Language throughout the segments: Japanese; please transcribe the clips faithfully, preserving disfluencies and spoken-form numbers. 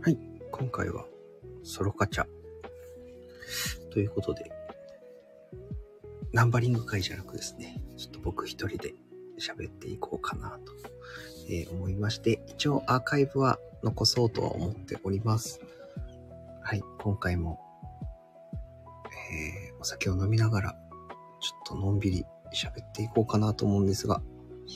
はい、今回はソロカチャということで、ナンバリング会じゃなくですね、ちょっと僕一人で喋っていこうかなと、えー、思いまして、一応アーカイブは残そうとは思っております。はい、今回も、えー、お酒を飲みながらちょっとのんびり喋っていこうかなと思うんですが、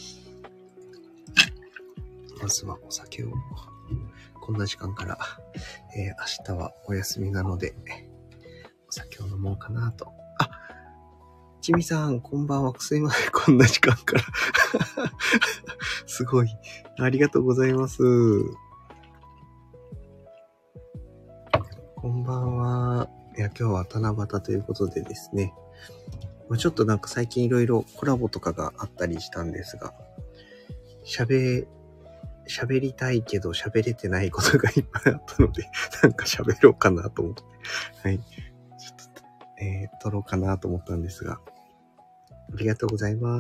まずはお酒をこんな時間から、えー、明日はお休みなのでお酒を飲もうかなと。あ、ちみさんこんばんは。すいません、こんな時間からすごいありがとうございます。こんばんは。いや、今日は七夕ということでですね、まあ、ちょっとなんか最近いろいろコラボとかがあったりしたんですが、喋喋りたいけど喋れてないことがいっぱいあったので、なんか喋ろうかなと思って、はい、ちょっと、えー、撮ろうかなと思ったんですが、ありがとうございます。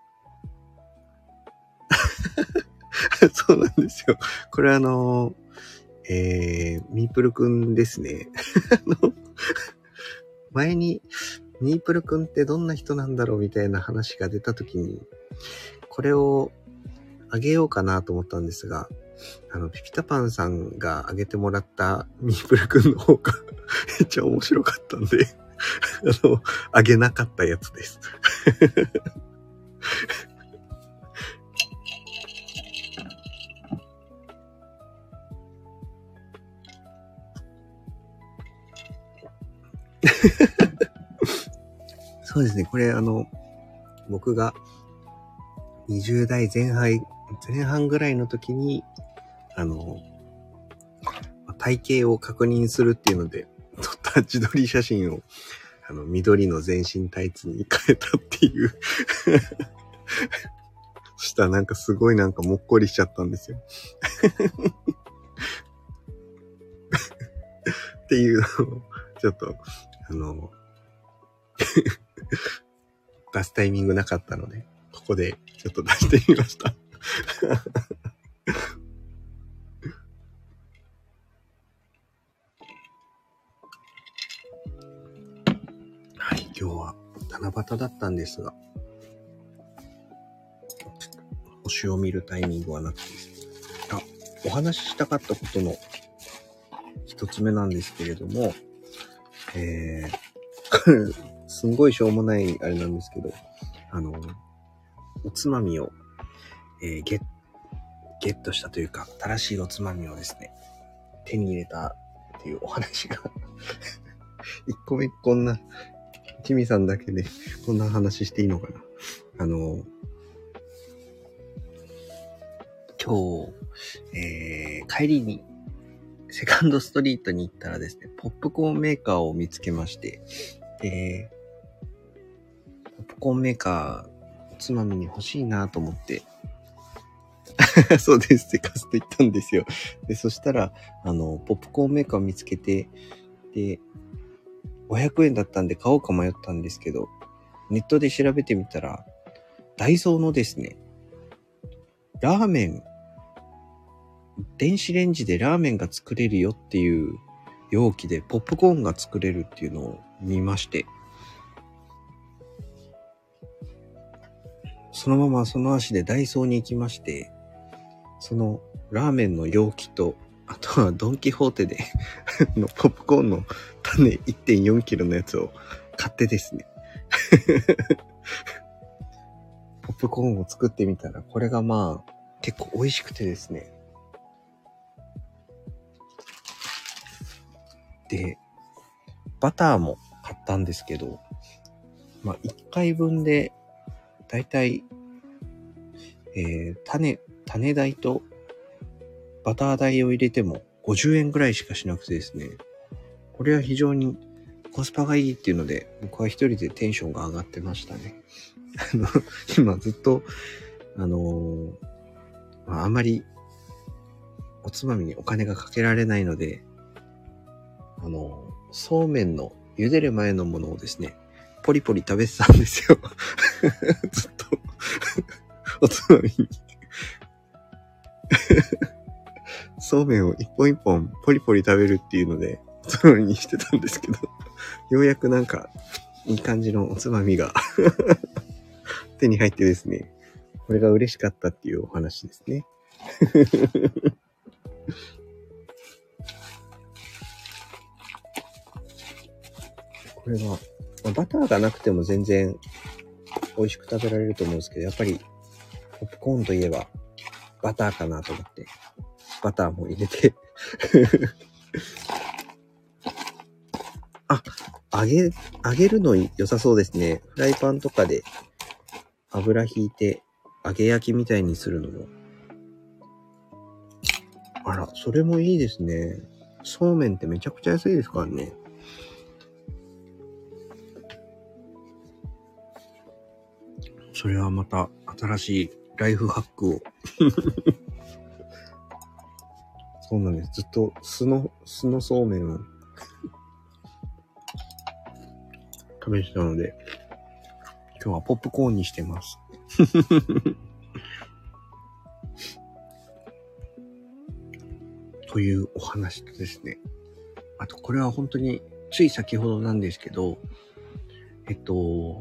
そうなんですよ。これあの、えー、ミープルくんですね。あの、前に、ミープルくんってどんな人なんだろうみたいな話が出たときに、これをあげようかなと思ったんですが、あの、ピピタパンさんがあげてもらったミープルくんの方がめっちゃ面白かったんで、あの、あげなかったやつです。そうですね、これあの、僕がにじゅう代前半、前半ぐらいの時に、あの、体型を確認するっていうので、撮った自撮り写真を、あの、緑の全身タイツに変えたっていう。そしたらなんかすごいなんかもっこりしちゃったんですよ。っていうのを、ちょっと、あの、出すタイミングなかったので、ここでちょっと出してみました。はい、今日は七夕だったんですが、星を見るタイミングはなくてですね、あ、お話ししたかったことの一つ目なんですけれども、えー、すんごいしょうもないあれなんですけど、あの、おつまみを、えー、ゲッ、ゲットしたというか、新しいおつまみをですね、手に入れたっていうお話が、一個目こんな、ちみさんだけでこんな話していいのかな。あの、今日、えー、帰りにセカンドストリートに行ったらですね、ポップコーンメーカーを見つけまして、で、ポップコーンメーカー、おつまみに欲しいなと思って、そうです、セカスト行ったんですよ。で、そしたら、あの、ポップコーンメーカーを見つけて、で、ごひゃくえんだったんで買おうか迷ったんですけど、ネットで調べてみたら、ダイソーのですね、ラーメン、電子レンジでラーメンが作れるよっていう容器でポップコーンが作れるっていうのを見まして、そのままその足でダイソーに行きまして、そのラーメンの容器と、あとはドンキホーテでのポップコーンの種 いってんよんキロのやつを買ってですねポップコーンを作ってみたら、これがまあ結構美味しくてですね、でバターも買ったんですけど、まあいっかいぶんでだいたい、えー、種種代とバター代を入れてもごじゅうえんぐらいしかしなくてですね、これは非常にコスパがいいっていうので、僕は一人でテンションが上がってましたね。あの今ずっとあのー、まあ、あんまりおつまみにお金がかけられないので、あのー、そうめんの茹でる前のものをですね、ポリポリ食べてたんですよ。ずっとおつまみにそうめんを一本一本ポリポリ食べるっていうので、おつまみにしてたんですけど、ようやくなんか、いい感じのおつまみが手に入ってですね、これが嬉しかったっていうお話ですね。これは、まあ、バターがなくても全然美味しく食べられると思うんですけど、やっぱりポップコーンといえばバターかなと思って、バターも入れてあ、揚げ、揚げるの良さそうですね。フライパンとかで油引いて揚げ焼きみたいにするのも。あら、それもいいですね。そうめんってめちゃくちゃ安いですからね。それはまた新しいライフハックを。そうなんです。ずっと酢の、酢のそうめんを試したので、今日はポップコーンにしてます。というお話とですね。あと、これは本当につい先ほどなんですけど、えっと、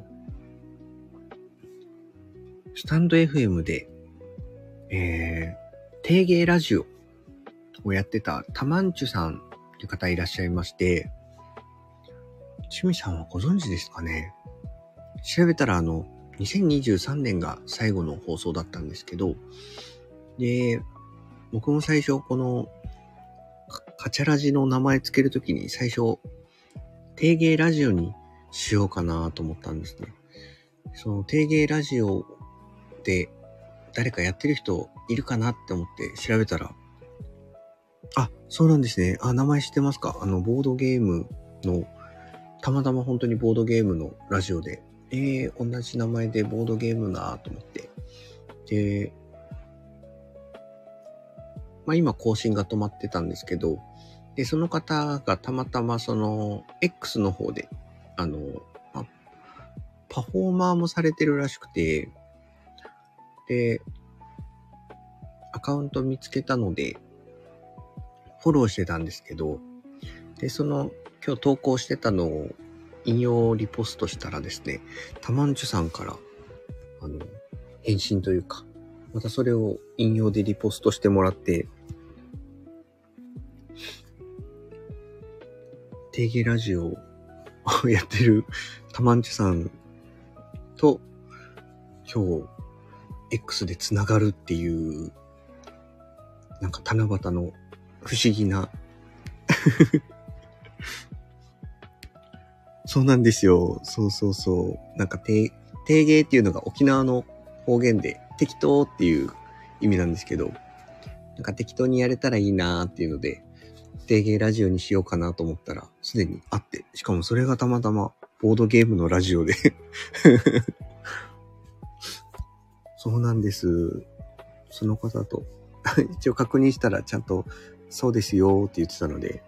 スタンド エフエム で、えー、定芸ラジオをやってたタマンチュさんという方いらっしゃいまして、チミさんはご存知ですかね？調べたらあの、にせんにじゅうさんねんが最後の放送だったんですけど、で、僕も最初このカチャラジの名前つけるときに最初、定芸ラジオにしようかなと思ったんですね。その定芸ラジオで誰かやってる人いるかなって思って調べたら、あ、そうなんですね。あ、名前知ってますか？あの、ボードゲームの、たまたま本当にボードゲームのラジオで、えー、同じ名前でボードゲームなと思って。で、まあ今更新が止まってたんですけど、で、その方がたまたまその X の方で、あの、まあ、パフォーマーもされてるらしくて、で、アカウント見つけたので、フォローしてたんですけど、で、その今日投稿してたのを引用リポストしたらですね、タマンチュさんから、あの、返信というか、またそれを引用でリポストしてもらって、定芸ラジオをやってるタマンチュさんと今日 X でつながるっていうなんか七夕の不思議なそうなんですよ。そうそうそう。なんか定芸っていうのが沖縄の方言で適当っていう意味なんですけど、なんか適当にやれたらいいなーっていうので定芸ラジオにしようかなと思ったらすでにあって、しかもそれがたまたまボードゲームのラジオでそうなんです。その方と一応確認したらちゃんとそうですよって言ってたので、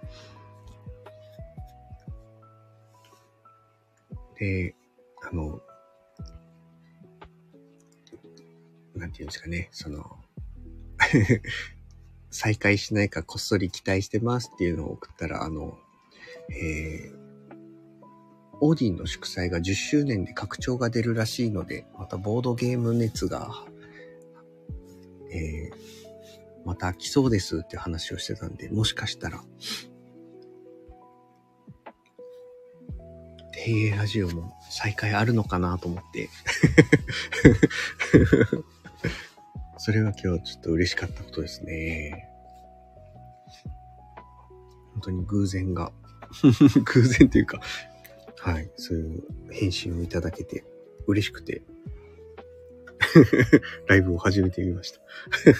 で、あの、なんていうんですかね、その再開しないかこっそり期待してますっていうのを送ったら、あの、えー、オーディンの祝祭がじゅっしゅうねんで拡張が出るらしいので、またボードゲーム熱が、えー、また来そうですって話をしてたんで、もしかしたら、定芸ラジオも再開あるのかなと思って、それは今日ちょっと嬉しかったことですね。本当に偶然が、偶然というか、はい、そういう返信をいただけて嬉しくて、ライブを始めてみました。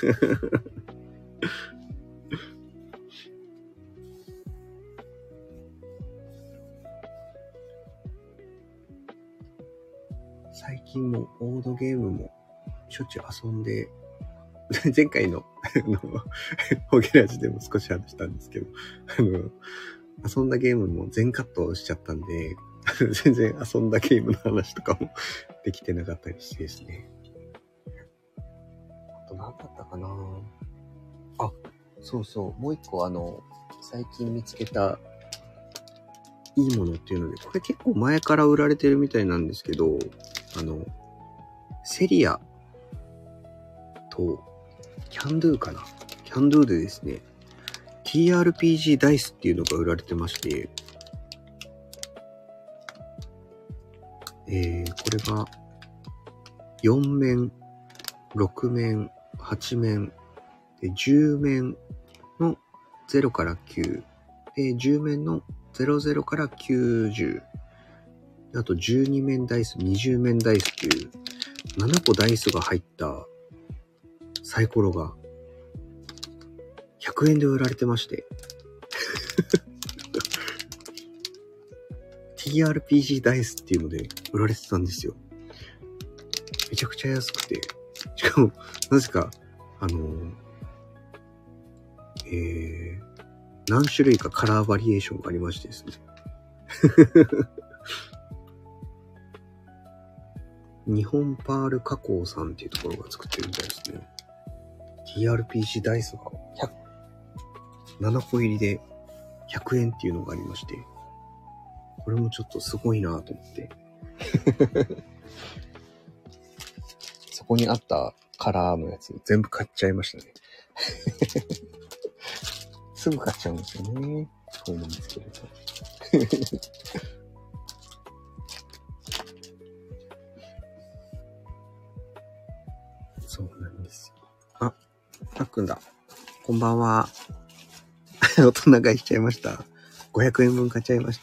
最近もボードゲームもしょっちゅう遊んで、前回のホゲラジでも少し話したんですけど、あの、遊んだゲームも全カットしちゃったんで、全然遊んだゲームの話とかもできてなかったりしてですね。あと何だったかなあ、 そうそう、もう一個あの、最近見つけたいいものっていうので、これ結構前から売られてるみたいなんですけど、あの、セリアとキャンドゥかな。キャンドゥでですね、ティーアールピージー ダイスっていうのが売られてまして、えー、これがよん面、ろく面、はち面、でじゅう面のゼロからきゅう、でじゅう面のゼロゼロからきゅうじゅう、あとじゅうに面ダイス、にじゅう面ダイスっていうななこダイスが入ったサイコロがひゃくえんで売られてまして、ティーアールピージー ダイスっていうので売られてたんですよ。めちゃくちゃ安くて、しかもなぜかあのー、えー、何種類かカラーバリエーションがありましてですね。日本パール加工さんっていうところが作ってるみたいですね。ティーアールピージー ダイスがひゃくななこ入りでひゃくえんっていうのがありまして、これもちょっとすごいなと思って。そこにあったカラーのやつ全部買っちゃいましたね。すぐ買っちゃうんですよね。そういうの見つけると。そうなんですよ。あ、たっくんだ。こんばんは。大人買いしちゃいました。ごひゃくえんぶん買っちゃいました。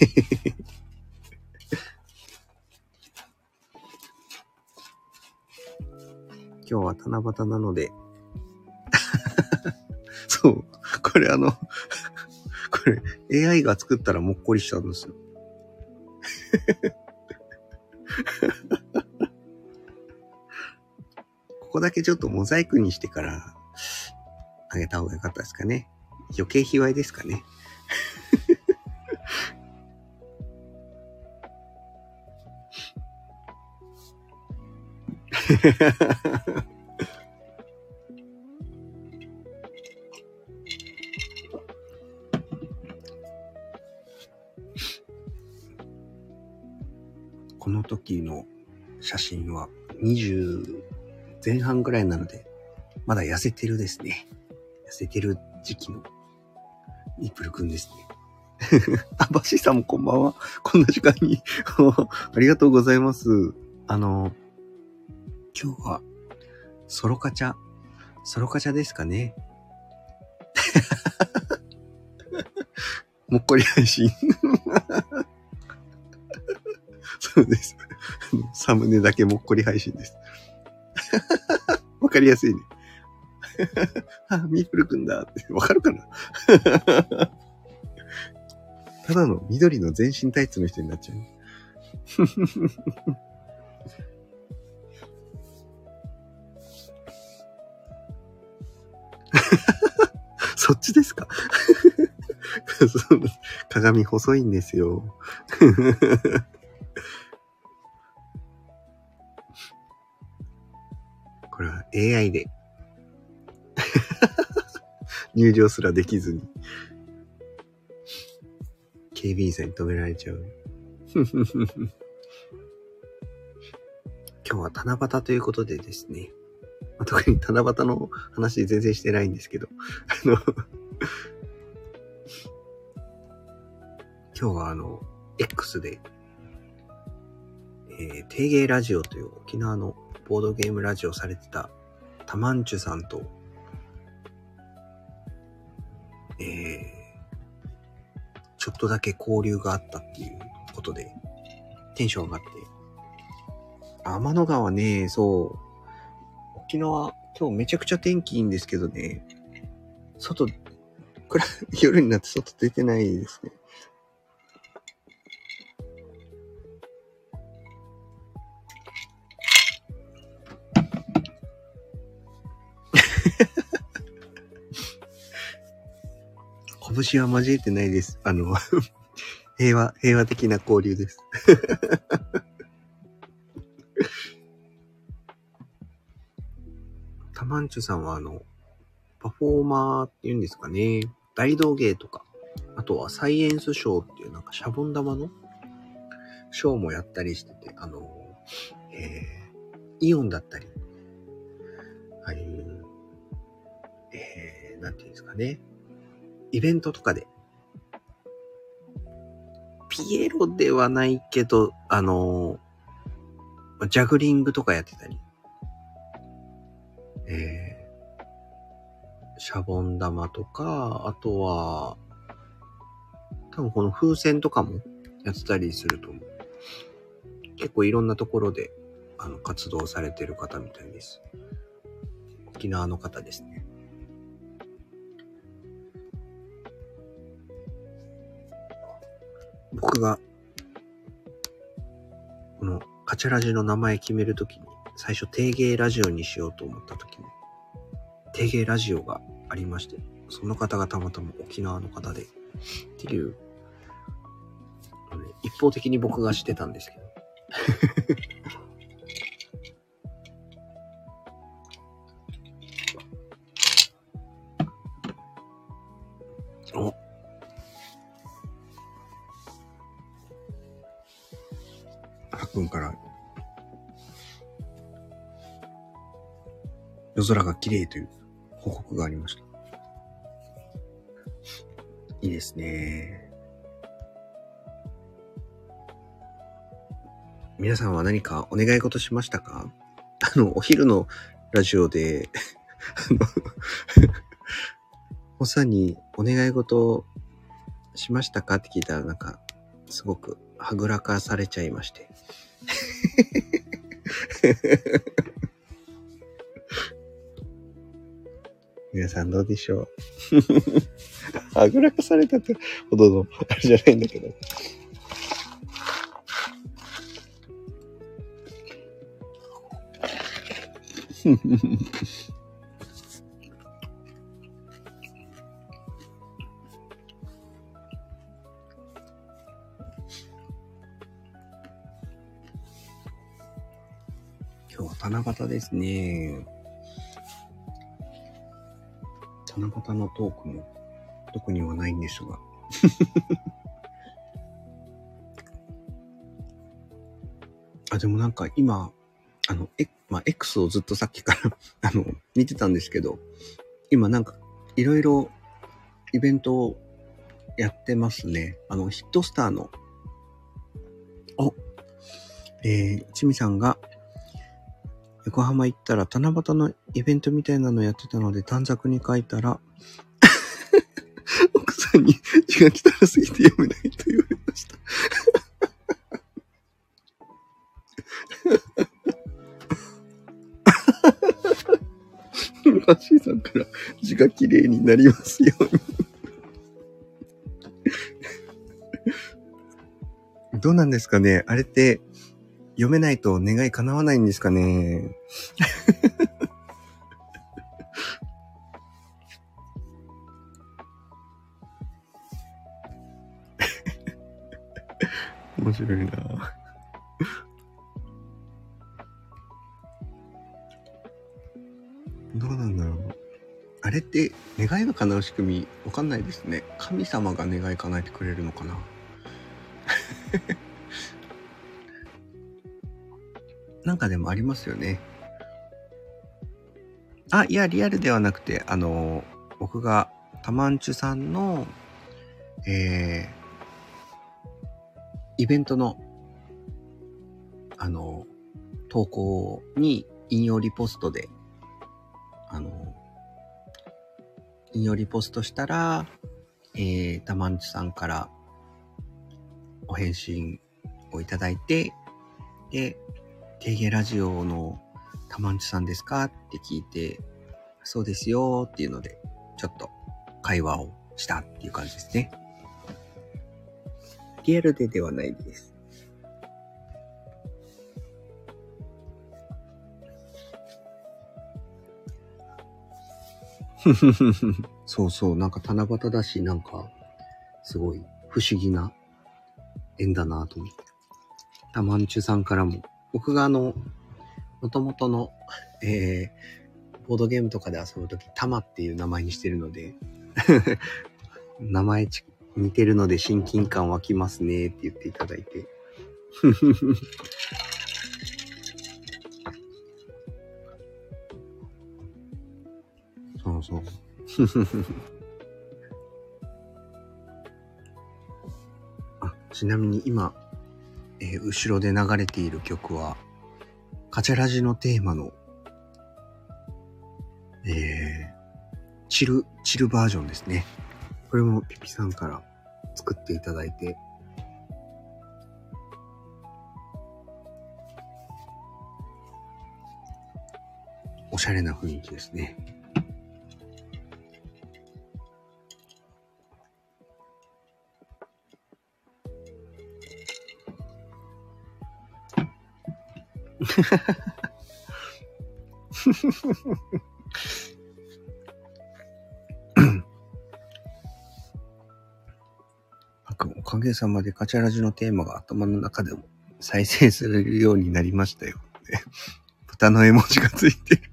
今日は七夕なので。そう。これあの、これ エーアイ が作ったらもっこりしたんですよ。ここだけちょっとモザイクにしてからあげた方が良かったですかね。余計卑猥ですかね。この時の写真はにじゅう前半ぐらいなので、まだ痩せてるですね。痩せてる時期のイープルくんですね。あ、バシさんもこんばんは。こんな時間にありがとうございます。あの、今日はソロカチャ、ソロカチャですかね。もっこり配信。そうです。サムネだけもっこり配信です。わかりやすいね。あ、ミープルくんだってわかるかな。ただの緑の全身タイツの人になっちゃう。そっちですか。鏡細いんですよ。これは エーアイ で入場すらできずに警備員さんに止められちゃう。今日は七夕ということでですね、まあ、特に七夕の話全然してないんですけど、あの今日はあの X で、えー、テーゲーラジオという沖縄のボードゲームラジオされてたタマンチュさんと、えー、ちょっとだけ交流があったっていうことでテンション上がって、天の川ね、そう沖縄今日めちゃくちゃ天気いいんですけどね、外暗夜になって外出てないですね。拳は交えてないです。あの平和平和的な交流です。タマンチュさんはあのパフォーマーっていうんですかね。大道芸とか、あとはサイエンスショーっていうなんかシャボン玉のショーもやったりしてて、あの、えー、イオンだったり、ああいう、えー、なんていうんですかね。イベントとかで、ピエロではないけど、あの、ジャグリングとかやってたり、えー、シャボン玉とか、あとは、多分この風船とかもやってたりすると思う。結構いろんなところであの活動されてる方みたいです。沖縄の方ですね。僕がこのカチャラジの名前決めるときに最初テーゲーラジオにしようと思ったときにテーゲーラジオがありまして、その方がたまたま沖縄の方でっていう一方的に僕がしてたんですけどおはっくんから夜空が綺麗という報告がありました。いいですね。皆さんは何かお願い事しましたか？あの、お昼のラジオで、あの、おさんにお願い事しましたかって聞いたらなんか、すごくはぐらかされちゃいまして。皆さんどうでしょう？はぐらかされたってほどのあれじゃないんだけど。今日は七夕ですね。七夕のトークも特にはないんですが。あ、でもなんか今、あの、え、まあ、X をずっとさっきからあの、見てたんですけど、今なんかいろいろイベントをやってますね。あの、ヒットスターの、お、えー、ちみさんが、横浜行ったら七夕のイベントみたいなのやってたので短冊に書いたら奥さんに字が汚すぎて読めないと言われましたマシーさんから字が綺麗になりますようにどうなんですかね、あれって読めないと願い叶わないんですかね面白いなどうなんだろう。あれって願いが叶う仕組みわかんないですね。神様が願い叶えてくれるのかななんかでもありますよね。あ、いや、リアルではなくて、あの、僕がタマンチュさんの、えー、イベントの、あの、投稿に引用リポストで、あの、引用リポストしたら、えー、タマンチュさんからお返信をいただいて、で、テーゲラジオのタマンチュさんですかって聞いて、そうですよっていうので、ちょっと会話をしたっていう感じですね。リアルでではないです。そうそう、なんか七夕だし、なんか、すごい不思議な縁だなと思って。タマンチュさんからも、僕があの、元々の、えー、 ボードゲームとかで遊ぶとき、タマっていう名前にしてるので、名前ち似てるので親近感湧きますねって言っていただいて。そうそう。あ、ちなみに今、えー、後ろで流れている曲は、カチャラジのテーマの、えー、チル、チルバージョンですね。これもピピさんから作っていただいて、おしゃれな雰囲気ですね。おかげさまでカチャラジのテーマが頭の中でも再生されるようになりましたよ。豚の絵文字がついてる。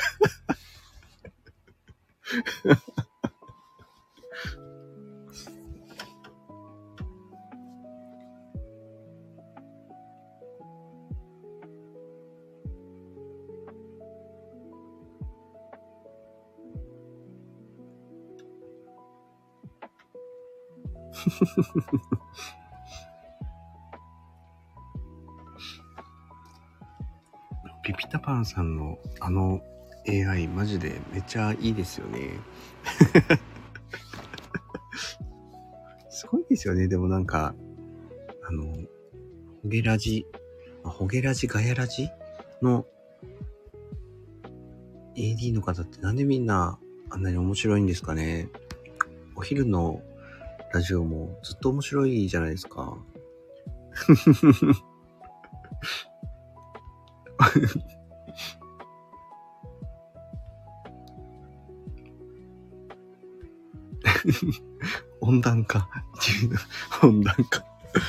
ピピタパンさんのあの エーアイ マジでめっちゃいいですよね。すごいですよね。でもなんか、あの、ホゲラジ、ホゲラジガヤラジの エーディー の方ってなんでみんなあんなに面白いんですかね。お昼のラジオもずっと面白いじゃないですか。温暖化。温暖化。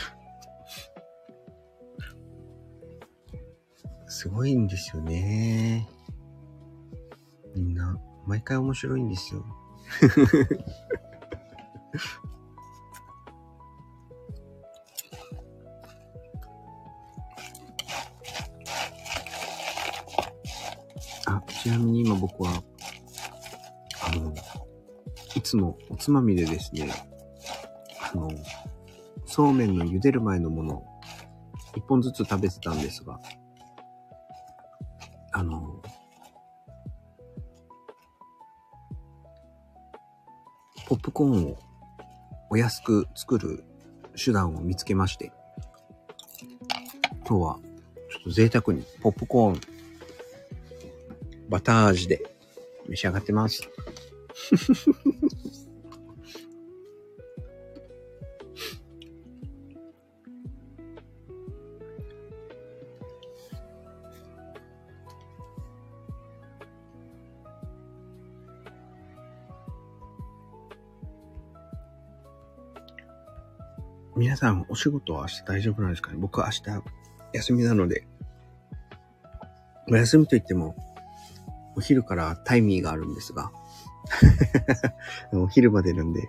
すごいんですよね。みんな、毎回面白いんですよ。あ、ちなみに今僕は、あの、いつもおつまみでですね、あの、そうめんの茹でる前のものを一本ずつ食べてたんですが、あの、ポップコーンをお安く作る手段を見つけまして、今日はちょっと贅沢にポップコーンバター味で召し上がってます。皆さんお仕事は明日大丈夫なんですかね。僕は明日休みなので、お休みといってもお昼からタイミーがあるんですがお昼までなんで、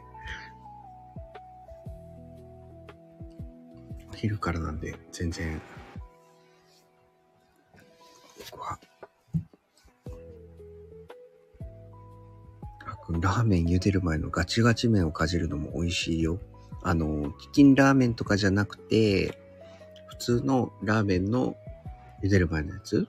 お昼からなんで全然僕はラーメン茹でる前のガチガチ麺をかじるのも美味しいよ。あの、チキンラーメンとかじゃなくて、普通のラーメンの茹でる前のやつ？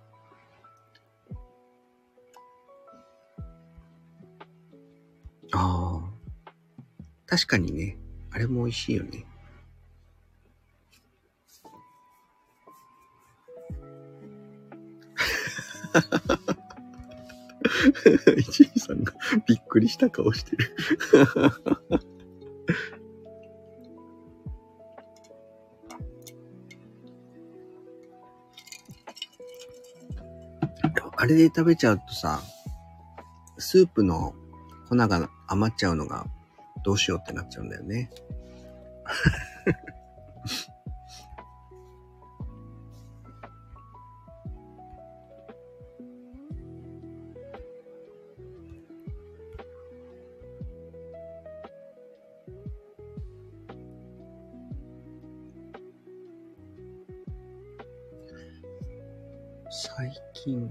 ああ。確かにね。あれも美味しいよね。一位さんがびっくりした顔してる。あれで食べちゃうとさ、スープの粉が余っちゃうのがどうしようってなっちゃうんだよね。 最近、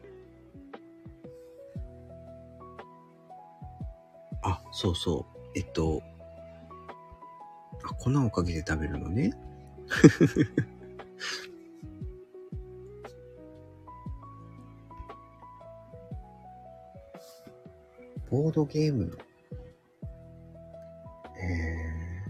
あ、そうそう。えっと、あ、粉をかけて食べるのね。ボードゲームの、え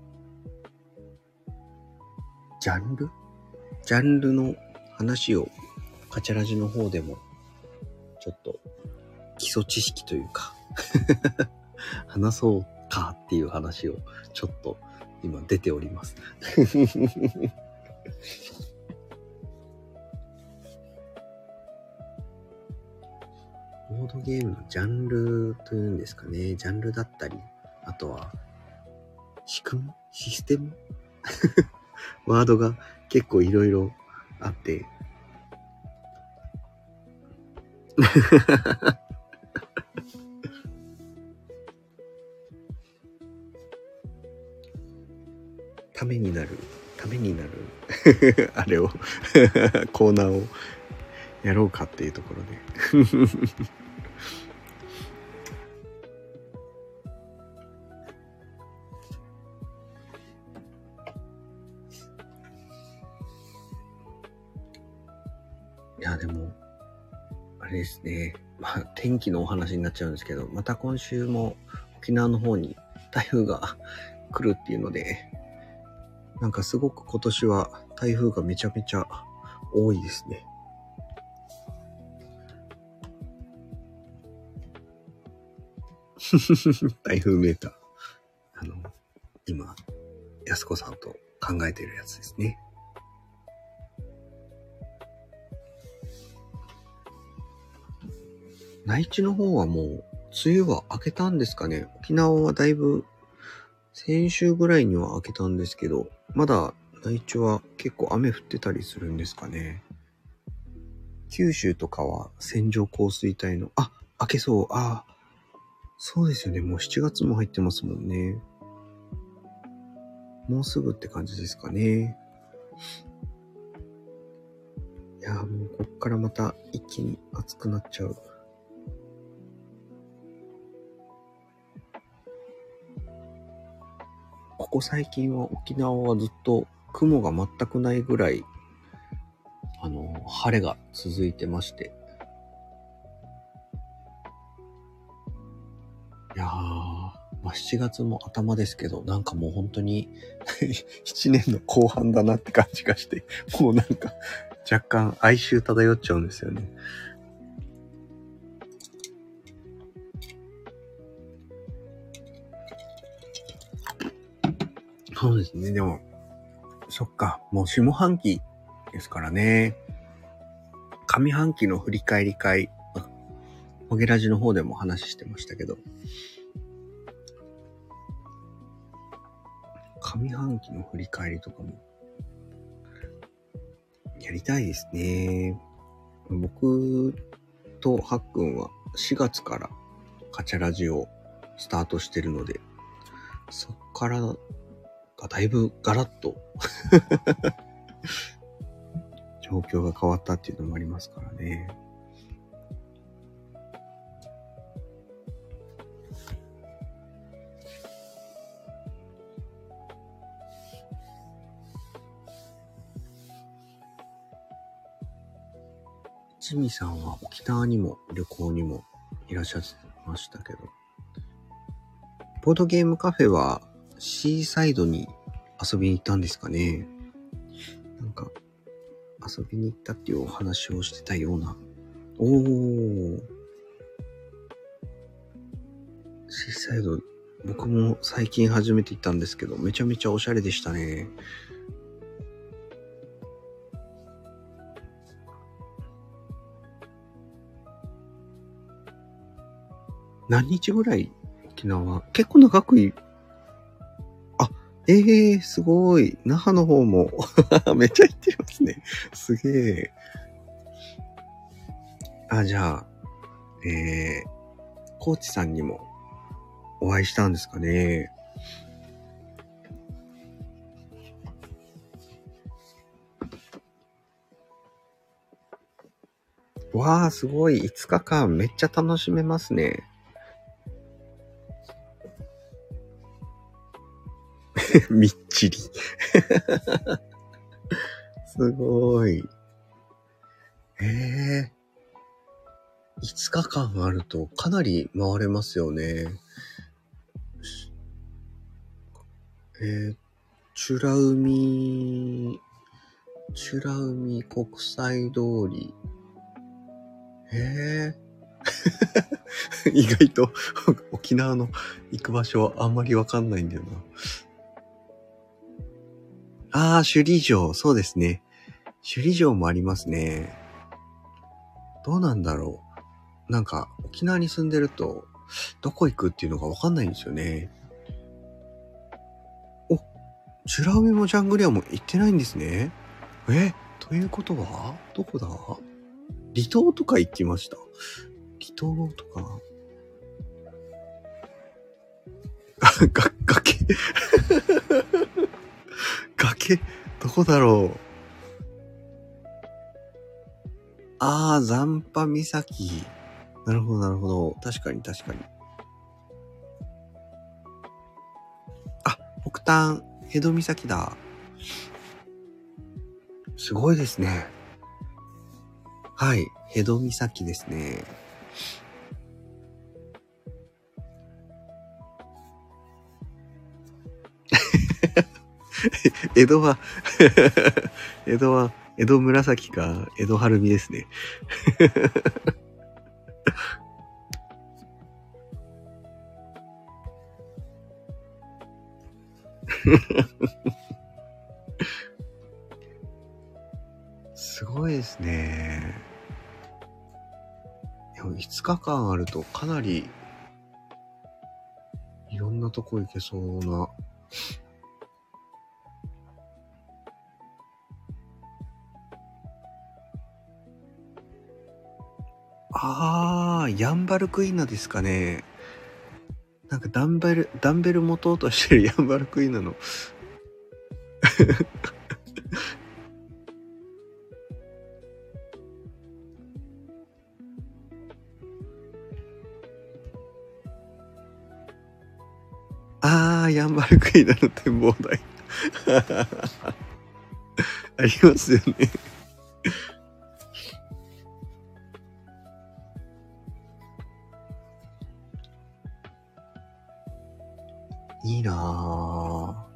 ー、ジャンルジャンルの話をカチャラジの方でもちょっと基礎知識というか話そうかっていう話をちょっと今出ておりますボードゲームのジャンルというんですかね。ジャンルだったり、あとは仕組みシステムワードが結構いろいろあってためになるためになるあれをコーナーをやろうかっていうところでいやでもあれですね、まあ天気のお話になっちゃうんですけど、また今週も沖縄の方に台風が来るっていうので、なんかすごく今年は台風がめちゃめちゃ多いですね。台風メーター。あの、今、安子さんと考えてるやつですね。内地の方はもう、梅雨は明けたんですかね。沖縄はだいぶ、先週ぐらいには明けたんですけど、まだ内地は結構雨降ってたりするんですかね。九州とかは線状降水帯の、あ、明けそう。あ、そうですよね。もうしちがつも入ってますもんね。もうすぐって感じですかね。いやーもうこっからまた一気に暑くなっちゃう。ここ最近は沖縄はずっと雲が全くないぐらい、あの、晴れが続いてまして。いやー、まあ、しちがつも頭ですけど、なんかもう本当にいちねんの後半だなって感じがして、もうなんか若干哀愁漂っちゃうんですよね。そうですね。でも、そっか、もう下半期ですからね。上半期の振り返り会、ホゲラジの方でも話してましたけど、上半期の振り返りとかもやりたいですね。僕とはっくんはしがつからカチャラジをスタートしてるので、そっからがだいぶガラッと状況が変わったっていうのもありますからね。ちみさんは沖縄にも旅行にもいらっしゃってましたけど、ボードゲームカフェはシーサイドに遊びに行ったんですかね。なんか遊びに行ったっていうお話をしてたような。おー。シーサイド、僕も最近初めて行ったんですけど、めちゃめちゃおしゃれでしたね。何日ぐらい沖縄？結構長くい、あ、ええー、すごい。那覇の方もめっちゃ行ってますね。すげえ。あ、じゃあ、えー、コーチさんにもお会いしたんですかね。 わー、すごい。いつかかんめっちゃ楽しめますね。みっちり。すごい。ええー。いつかかんあるとかなり回れますよね。えー、美ら海、美ら海国際通り。へえ。意外と沖縄の行く場所はあんまりわかんないんだよな。ああ、首里城、そうですね。首里城もありますね。どうなんだろう。なんか沖縄に住んでるとどこ行くっていうのがわかんないんですよね。お、美ら海もジャングリアも行ってないんですね。え、ということはどこだ？離島とか行きました。離島とか。が、が、崖崖どこだろう。あー、残波岬。なるほど、なるほど。確かに、確かに。あ、北端、江戸岬だ。すごいですね。はい、江戸岬ですね。江戸は、江戸は、江戸紫か、江戸晴美ですね。すごいですね。でもいつかかんあるとかなりいろんなとこ行けそうな。あー、ヤンバルクイナですかね。なんかダンベル、ダンベル持とうとしてるヤンバルクイナの。あー、ヤンバルクイナの展望台。ありますよね。いいな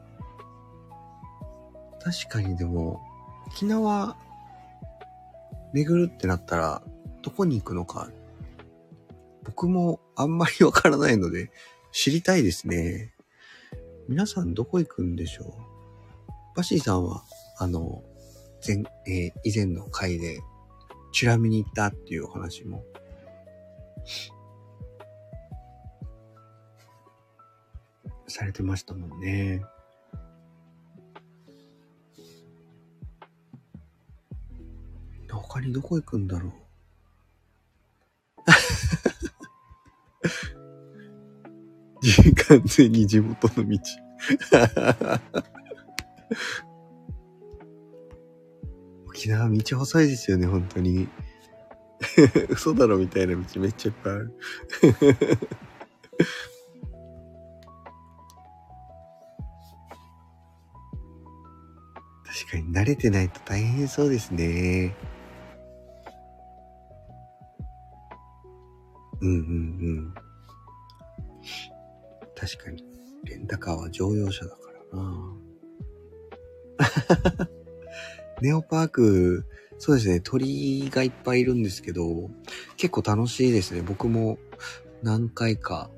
ぁ。確かにでも、沖縄巡るってなったら、どこに行くのか、僕もあんまりわからないので、知りたいですね。皆さんどこ行くんでしょう？バシーさんは、あの、前、えー以前の回で、チュラミに行ったっていうお話も、されてましたもんね。他にどこ行くんだろう。完全に地元の道。沖縄道細いですよね、本当に。嘘だろみたいな道めっちゃいっぱいある。確かに慣れてないと大変そうですね。うんうんうん。確かに。レンタカーは乗用車だからな。ネオパーク、そうですね、鳥がいっぱいいるんですけど、結構楽しいですね。僕も何回か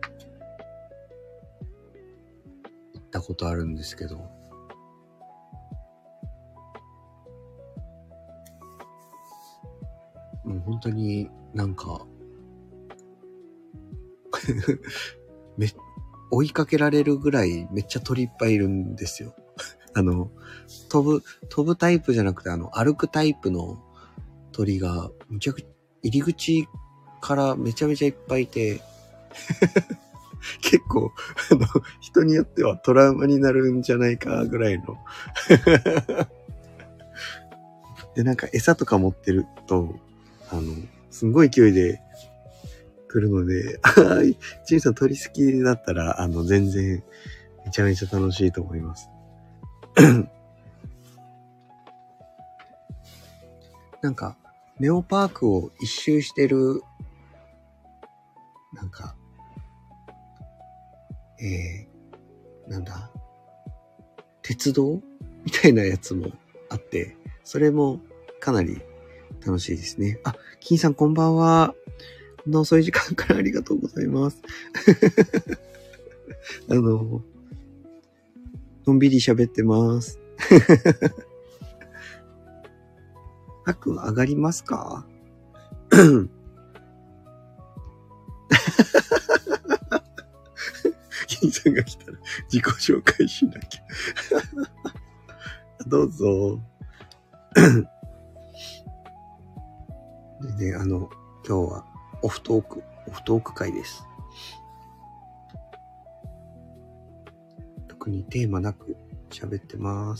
行ったことあるんですけど。もう本当になんか、め、追いかけられるぐらいめっちゃ鳥いっぱいいるんですよ。あの、飛ぶ、飛ぶタイプじゃなくて、あの、歩くタイプの鳥が、むちゃくちゃ、入り口からめちゃめちゃいっぱいいて、結構、あの、人によってはトラウマになるんじゃないかぐらいの。で、なんか餌とか持ってると、あの、 すんごい勢いで来るので、ジンさん鳥好きだったら、あの、全然、めちゃめちゃ楽しいと思います。なんか、ネオパークを一周してる、なんか、えー、なんだ、鉄道みたいなやつもあって、それもかなり楽しいですね。あ、金さんこんばんは。こんな遅い時間からありがとうございます。あの、のんびり喋ってます。パックン上がりますか？金さんが来たら自己紹介しなきゃ。どうぞ。でね、あの、今日はオフトーク、オフトーク会です。特にテーマなく喋ってます。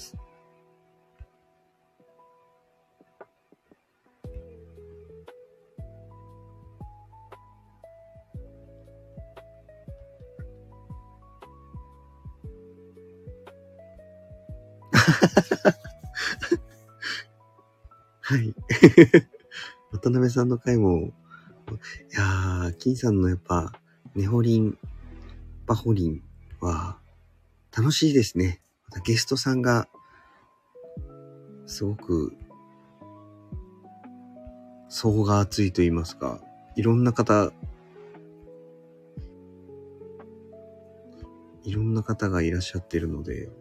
はい。渡辺さんの回も、いやー、金さんのやっぱ、ネホリン、バホリンは、楽しいですね。またゲストさんが、すごく、層が厚いと言いますか、いろんな方、いろんな方がいらっしゃってるので、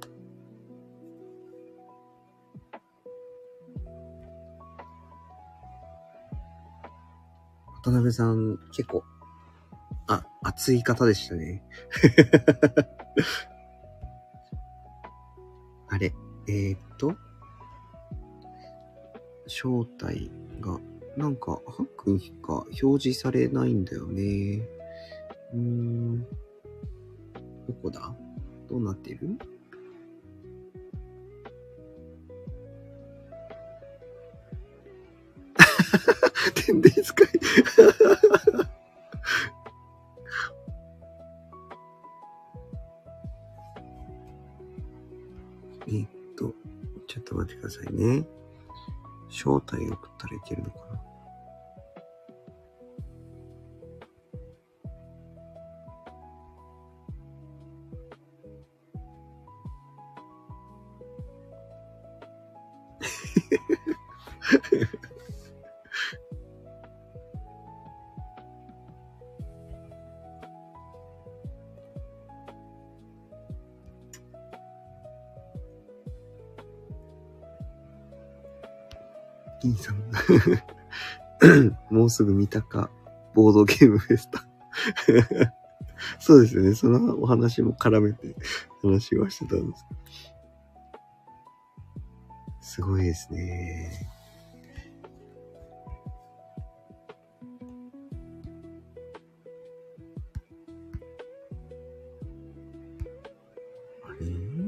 渡辺さん、結構、あ、熱い方でしたね。あれ、えー、っと、招待が、なんか、ハックンしか表示されないんだよね。うーん。どこだ？どうなってる？天然使い。えっと、ちょっと待ってくださいね。招待送ったらいけるのかな？銀さん。もうすぐ三鷹ボードゲームフェスタ。そうですよね。そのお話も絡めて話はしてたんです。すごいですね。あれ？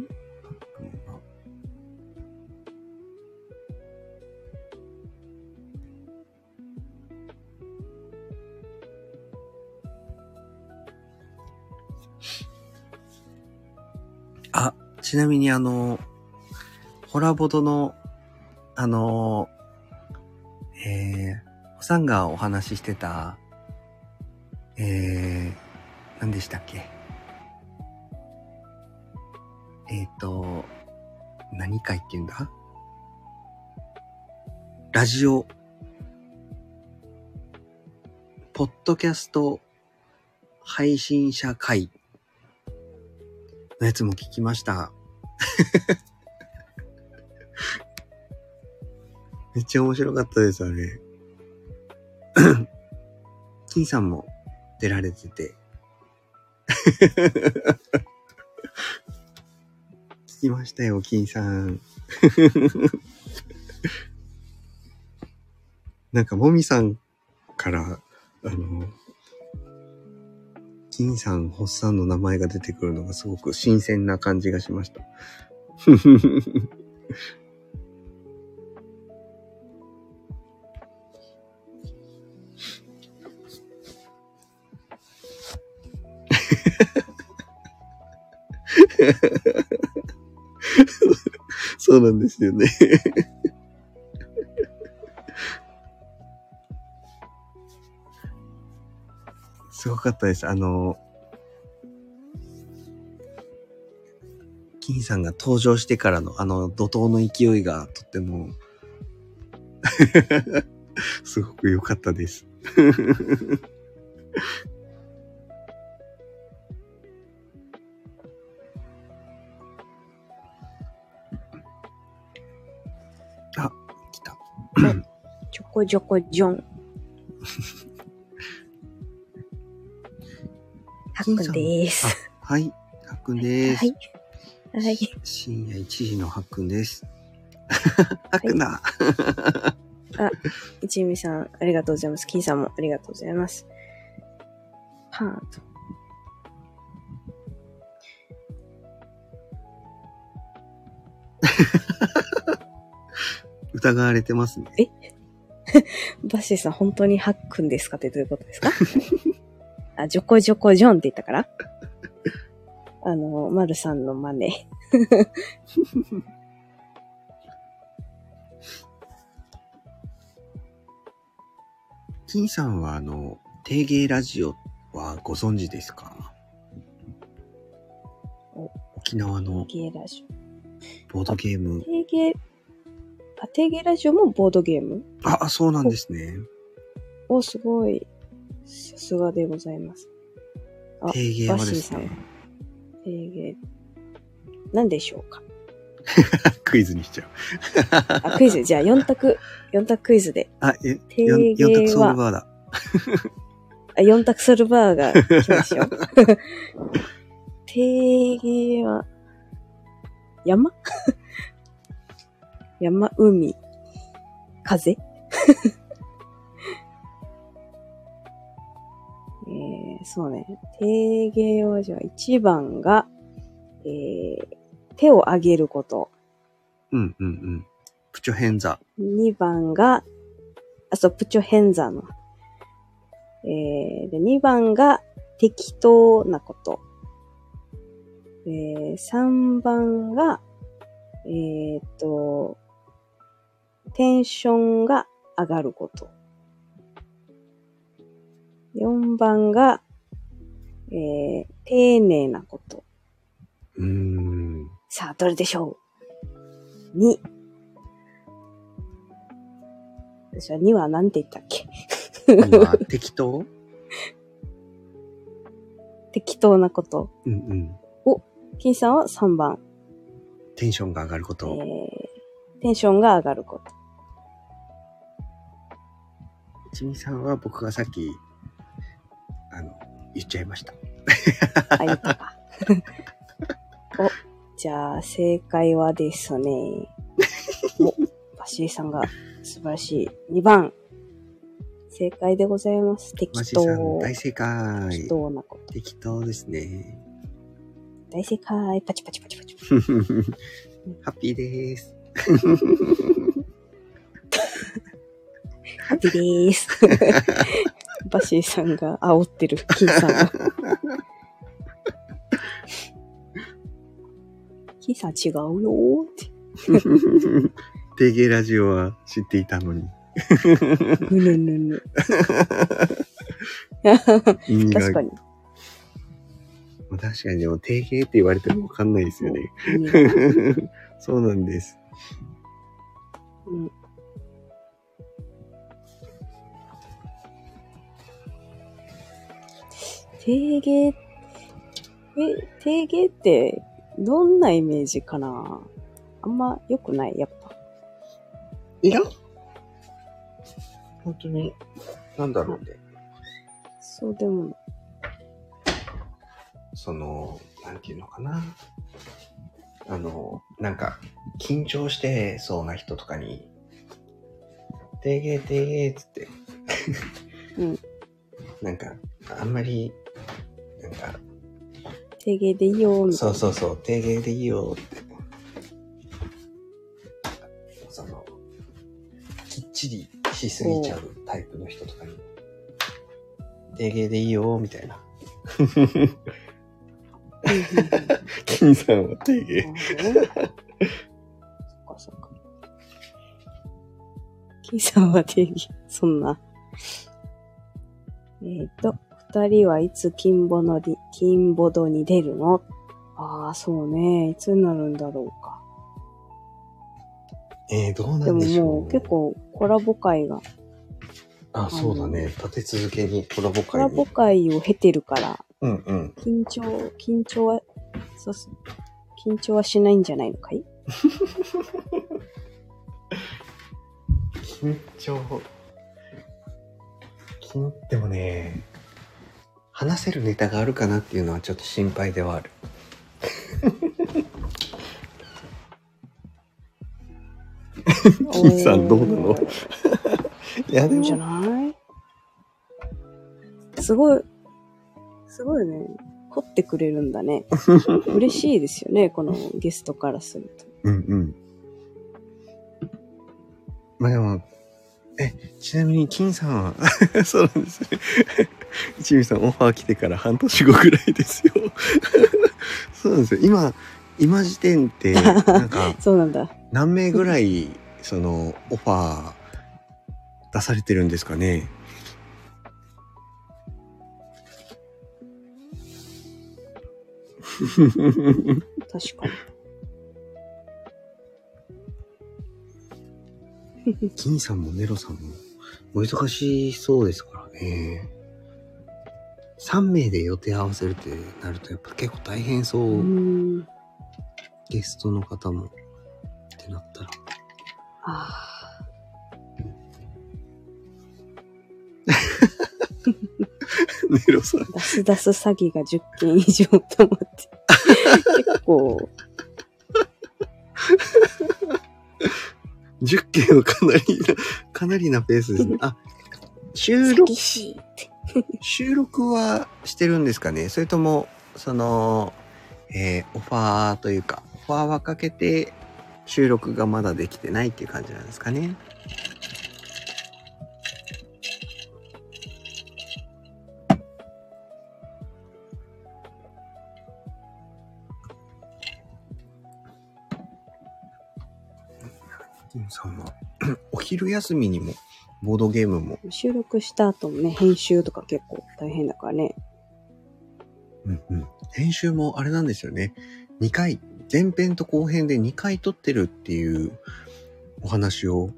あ、ちなみにあの、ホラボドの、あの、えー、おさんがお話ししてた、えー、何でしたっけ？えっと、何回って言うんだ？ラジオ、ポッドキャスト配信者会のやつも聞きました。めっちゃ面白かったです、あれ。金さんも出られてて。聞きましたよ、金さん。なんか、もみさんから、あの、金さん、ホッさんの名前が出てくるのがすごく新鮮な感じがしました。 そうなんですよね。すごかったです。あの、金さんが登場してからのあの怒涛の勢いがとってもすごく良かったです。あ、来た。 ちょこちょこジョン。はっくんでーす。 はい、はっくんでーす。 はい。はい。 深夜いちじのはっくんです。はっくんだ。 はい、あ、一味さん、ありがとうございます。金さんもありがとうございます。パーンと。 疑われてますね。 えバッシーさん、本当にはっくんですかってどういうことですか？あ、ジョコジョコジョンって言ったからあの、マルさんの真似。 金さんはあの、定芸ラジオはご存知ですか？沖縄の定芸ラジオボードゲーム。 定芸、あ、定芸ラジオもボードゲーム？ あ、そうなんですね。 お、すごい。さすがでございます。あ、 定芸はですね。 定芸。何でしょうか？ クイズにしちゃう。 あ、クイズ。じゃあよん択、よん択クイズで。 あ、え、 定芸はよん択ソルバーだ。 あ、よん択ソルバーが来ましょう。定芸は、山山、海、風えー、そうね。定芸はじゃあいちばんが、えー、手を挙げること。 うんうんうん。プチョヘンザ。 にばんが、あ、そう、プチョヘンザの。えー、で、にばんが適当なこと。えー、さんばんが、えーっと、テンションが上がること。よんばんが、えー、丁寧なこと。 うーん。 さあ、どれでしょう？ に。私はには何て言ったっけ？ には適当？ 適当なこと。 うんうん。 お、金さんはさんばん。 テンションが上がること。 えー、テンションが上がること。 ちみさんは僕がさっき、あの、言っちゃいました。 あ、言ったか。お、じゃあ正解はですね。お、バシーさんが素晴らしい。にばん。正解でございます。適バシ当。 さん大正解。 適当なこと。 適当ですね。 大正解。パチパチパチパチ。 ハッピーでーす。 ハッピーでーす。バシーさんが煽ってる。金さんが。金さん違うよーって。 定芸ラジオは知っていたのに。 ぬぬぬぬ。確かに。 確かにでも定芸って言われてもわかんないですよね。そうなんです。 うん、定芸、え、定芸ってどんなイメージかな？あんま良くない、やっぱ。 いや本当に、なんだろうね。 そうでもない。 その、なんていうのかな。あの、なんか、緊張してそうな人とかに、定芸定芸っつって、 うん。 なんか、あんまり、なんか、 定芸でいいよみたいな。 そうそうそう、定芸でいいよって。その、きっちりしすぎちゃうタイプの人とかに、定芸でいいよみたいな。 金さんは定芸。 そっかそっか。金さんは定義。そんな。えっ、と、二人はいつ金ボノに、金ボドに出るの？ああ、そうね。いつになるんだろうか。 えー、どうなんでしょう。 でももう結構コラボ会が。 あ、そうだね。立て続けにコラボ会に。 コラボ会を経てるから、 うんうん。 緊張、緊張は、そうそう。緊張はしないんじゃないのかい？ 緊張。緊、でもね、話せるネタがあるかなっていうのはちょっと心配ではある。金さんどうなの？いやでも。 じゃないすごい、すごいね。掘ってくれるんだね。嬉しいですよね、このゲストからすると。 うんうん。まあでも、え、ちなみに金さんは、そうなんですね。一味さんオファー来てから半年後ぐらいですよ。そうなんですよ。今、今時点って、なんか、 そうなんだ。 何名ぐらい、その、オファー出されてるんですかね。 確かに。金さんもネロさんもお忙しそうですからね。さん名で予定合わせるってなるとやっぱ結構大変そう。うーん、ゲストの方もってなったら。ああ。ネロさん。 ダスダス詐欺がじゅっけん以上と思って。結構。 じゅっけんはかなりな、かなりなペースですね。あ、収録。収録はしてるんですかね？それとも、その、えー、オファーというか、オファーはかけて、収録がまだできてないっていう感じなんですかね？金さんはお昼休みにもボードゲームも収録した後もね、編集とか結構大変だからね。 うんうん。編集もあれなんですよね。にかい、前編と後編でにかい撮ってるっていうお話を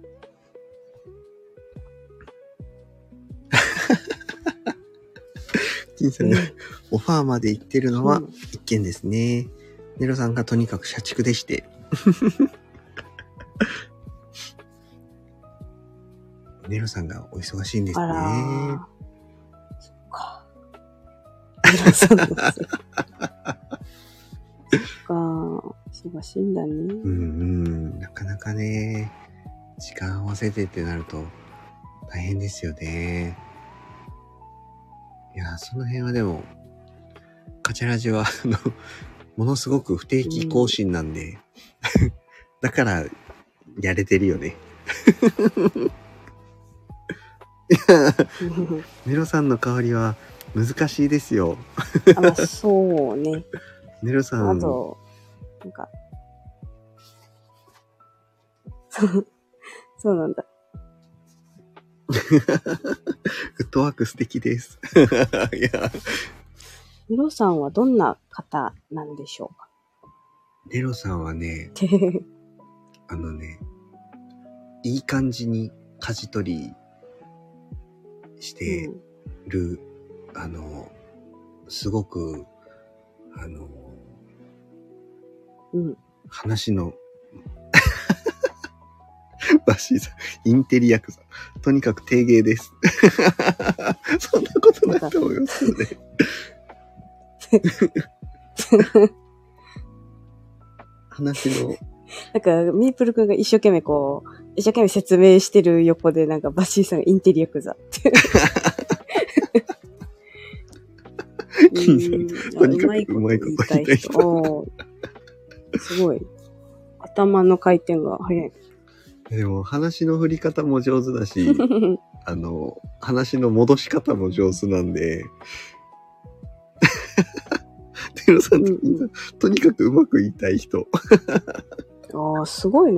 金さんがオファーまで行ってるのは一件ですね。ネロさんがとにかく社畜でしてネロさんがお忙しいんですね。あらそっか。 ネロさんです。そっか。忙しいんだね。 うんうん。なかなかね、時間合わせてってなると大変ですよね。いや、その辺はでも、カチャラジは、あの、ものすごく不定期更新なんで、うん、だから、やれてるよね。いや、ネロさんの代わりは難しいですよ。 あ、まあ、そうね。 ネロさん。 あと、なんか、そうなんだ。 フットワーク素敵です。いや。 ネロさんはどんな方なんでしょうか？ ネロさんはね、あのね、いい感じに舵取りしてる、うん、あの、すごく、あの、 うん、 話の、バッシーさん、インテリ役さん、とにかく低芸です。そんなことないと思いますよね。話の。 なんか、ミープルくんが一生懸命こう、一生懸命説明してる横で、なんか、バッシーさんがインテリヤクザって。 金さん、とにかくうまいこと言いたい人。 すごい。頭の回転が早い。 でも、話の振り方も上手だし、あの、話の戻し方も上手なんで、 ネロさんと、 うんうん、 とにかくうまく言いたい人。 ああ、すごいね。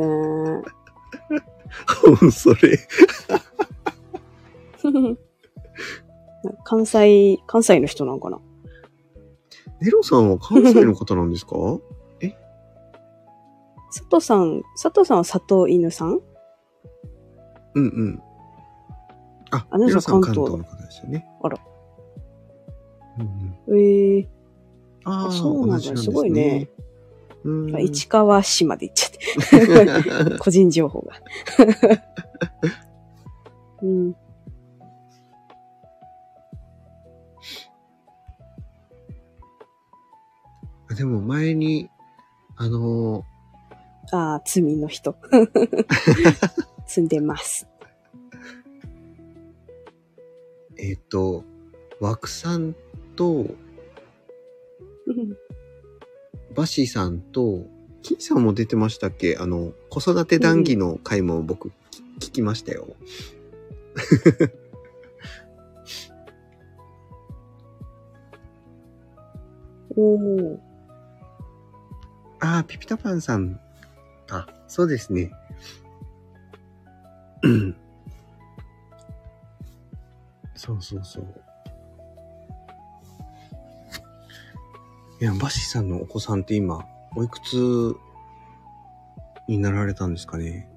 それ。 関西、関西の人なんかな。 ネロさんは関西の方なんですか？え佐藤さん、佐藤さんは佐藤犬さん？ うんうん。あ、 あ、ネロさん関東関東の方ですよね。 あら。 うんうん、ええー。 ああ、 そうなんだ、 ね、 すごいね。 うん。 市川市まで行っちゃって。個人情報が。うん。 でも前に、あのー、ああ、罪の人。積んでます。 えっ、ー、と、枠さんと、バシさんと、キンさんも出てましたっけ？あの、子育て談義の回も僕、うん、聞きましたよ。 おー。 ああ、ピピタパンさん。あ、そうですね。そうそうそう。いや、バシさんのお子さんって今、おいくつになられたんですかね。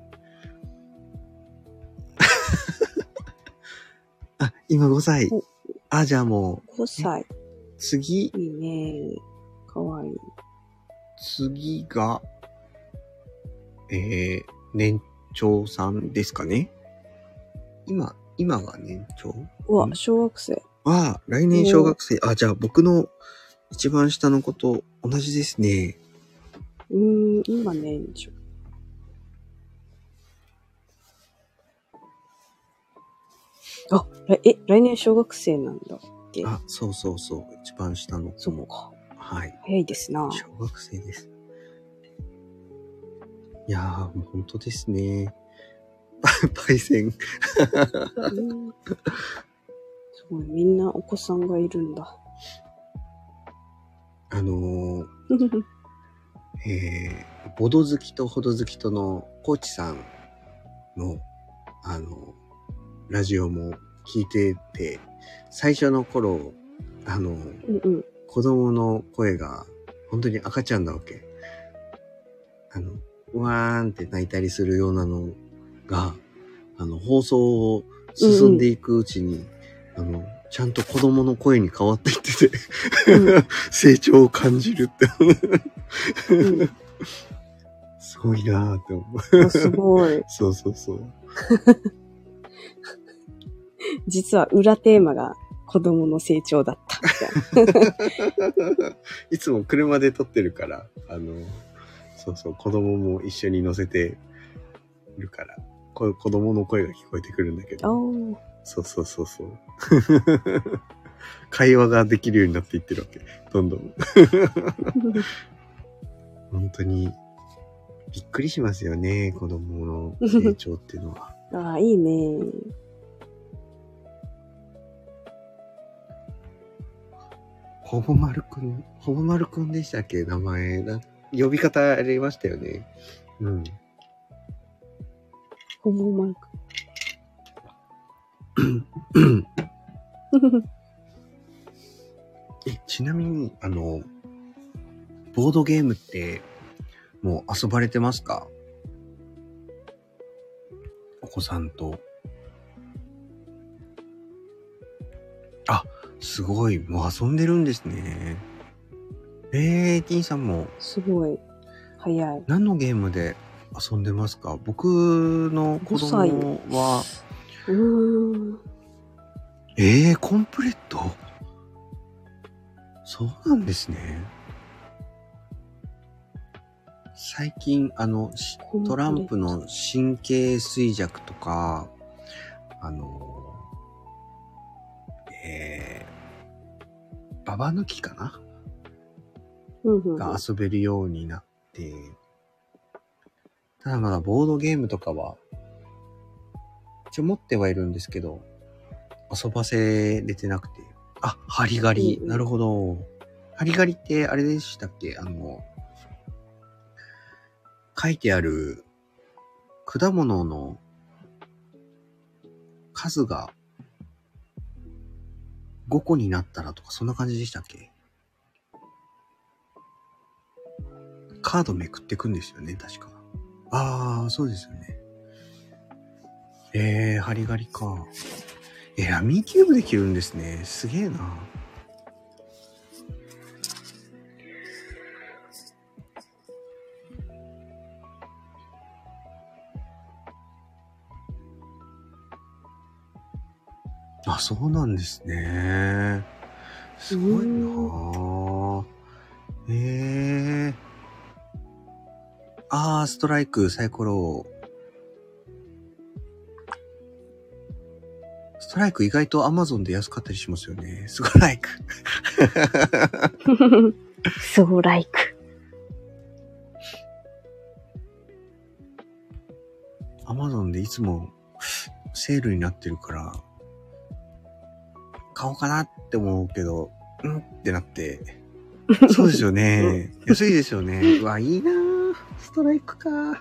あ、今ごさい。あ、じゃあもう。ごさい。 次。 いいね。かわいい。 次が、えー、年長さんですかね。今、今が年長？ うわ、小学生。 あ、来年小学生。あ、じゃあ僕の一番下の子と同じですね。 うーん、今年長。あ、え、来年小学生なんだっけ？ あ、そうそうそう。一番下の子も。 そうか。 はい。 早いですな。 小学生です。いやー、もう本当ですね。パイセン。すごい、みんなお子さんがいるんだ。 あのー、えー、ボド好きとホド好きとのコーチさんの、あの、ラジオも聞いてて、最初の頃、あの、うんうん、子供の声が本当に赤ちゃんなわけ。あの、うわーんって泣いたりするようなのが、あの、放送を進んでいくうちに、うんうん、あの、ちゃんと子供の声に変わっていってて、うん、成長を感じるって、うん。すごいなーって思う。 すごい。 そうそうそう。 実は裏テーマが子供の成長だったみたいな。 いつも車で撮ってるから、あの、そうそう、子供も一緒に乗せてるから、子供の声が聞こえてくるんだけど。そうそうそうそう。会話ができるようになっていってるわけ。どんどん。本当にびっくりしますよね、子供の成長っていうのは。 ああ、いいね。 ほぼまるくん、ほぼまるくんでしたっけ、名前。な呼び方ありましたよね。うん。 ほぼまるくん。え、ちなみに、あの、ボードゲームってもう遊ばれてますか？お子さんと。あ、すごい。もう遊んでるんですね。えー、ティーンさんも。 すごい。早い。 何のゲームで遊んでますか？僕の子供は。 うーん。 えー、コンプレット？そうなんですね。最近、あの、トランプの神経衰弱とか、あの、えー、ババ抜きかな、 うんうんうん、 が遊べるようになって、ただまだボードゲームとかは、一応持ってはいるんですけど、遊ばせれてなくて。あ、ハリガリ。うんうん、なるほど。 ハリガリってあれでしたっけ？あの、書いてある果物の数がごこになったらとかそんな感じでしたっけ？カードめくってくんですよね、確か。ああ、そうですよね。えー、ハリガリか。え、ラミーキューブできるんですね。すげえな。あ、そうなんですね。すごいなぁ。えー。あー、ストライク、サイコロ。ストライク意外と Amazon で安かったりしますよね。ストライク。 ストライク。 Amazon でいつもセールになってるから、買おうかなって思うけど、うんってなって。そうですよね。安いですよね。うわ、いいなぁ。ストライクか。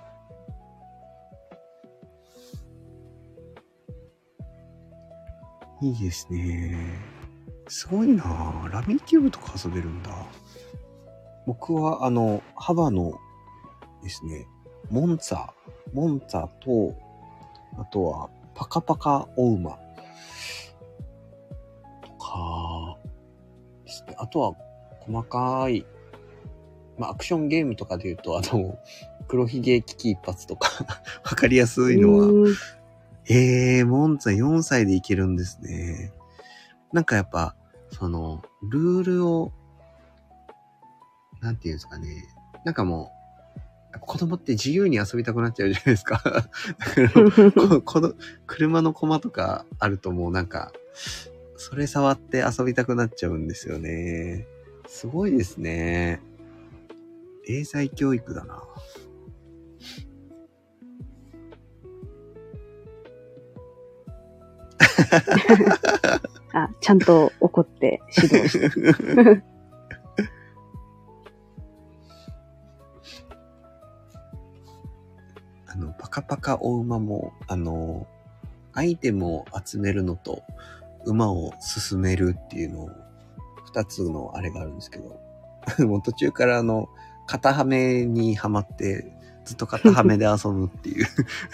いいですね。すごいなぁ。ラミーキューブとか遊べるんだ。僕は、あの、ハバのですね、モンツァ、モンツァと、あとは、パカパカオウマとかですね。あとは、細かい、まあ、アクションゲームとかで言うと、あの、黒ひげ危機一髪とか、わかりやすいのは、えー、モンツァよんさいでいけるんですね。なんかやっぱ、その、ルールを、なんていうんですかね。なんかもう、子供って自由に遊びたくなっちゃうじゃないですか。だからここの、車のコマとかあるともうなんか、それ触って遊びたくなっちゃうんですよね。すごいですね。英才教育だな。 あ、ちゃんと怒って指導して。 あの、パカパカお馬も、あの、アイテムを集めるのと、馬を進めるっていうのを、二つのあれがあるんですけど、もう途中からあの、肩はめにはまって、ずっと肩はめで遊ぶっていう。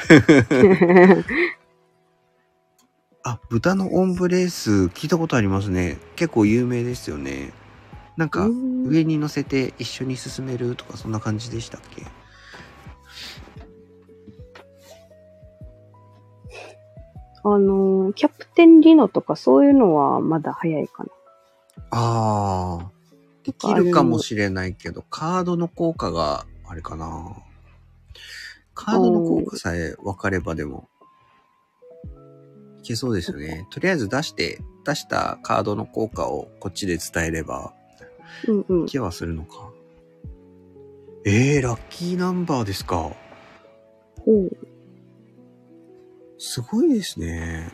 あ、豚のオンブレース聞いたことありますね。結構有名ですよね。なんか、上に乗せて一緒に進めるとかそんな感じでしたっけ？ あの、キャプテンリノとかそういうのはまだ早いかな。 ああ、できるかもしれないけど、カードの効果があれかな。カードの効果さえ分かればでも、いけそうですよね。とりあえず出して、出したカードの効果をこっちで伝えれば、 うんうん。 いけはするのか。えー、ラッキーナンバーですか。 ほう。 すごいですね。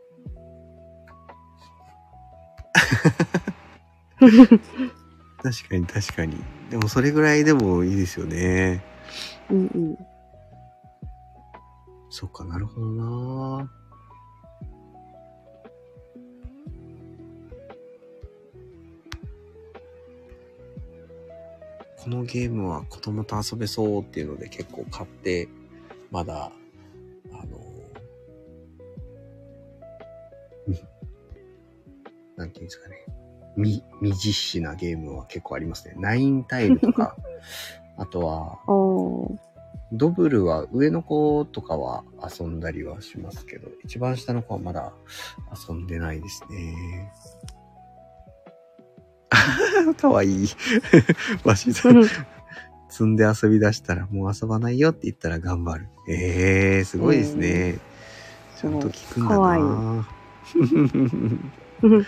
確かに確かに。でもそれぐらいでもいいですよね。 うんうん。 そっか、なるほどな。このゲームは子供と遊べそうっていうので結構買って、まだ、あの、なんていうんですかね。未、未実施なゲームは結構ありますね。ナインタイルとか、あとは、ドブルは上の子とかは遊んだりはしますけど、一番下の子はまだ遊んでないですね。かわいい。わしさん、積んで遊び出したらもう遊ばないよって言ったら頑張る。えー、すごいですね。えー、ちゃんと聞くんだな。かわいい。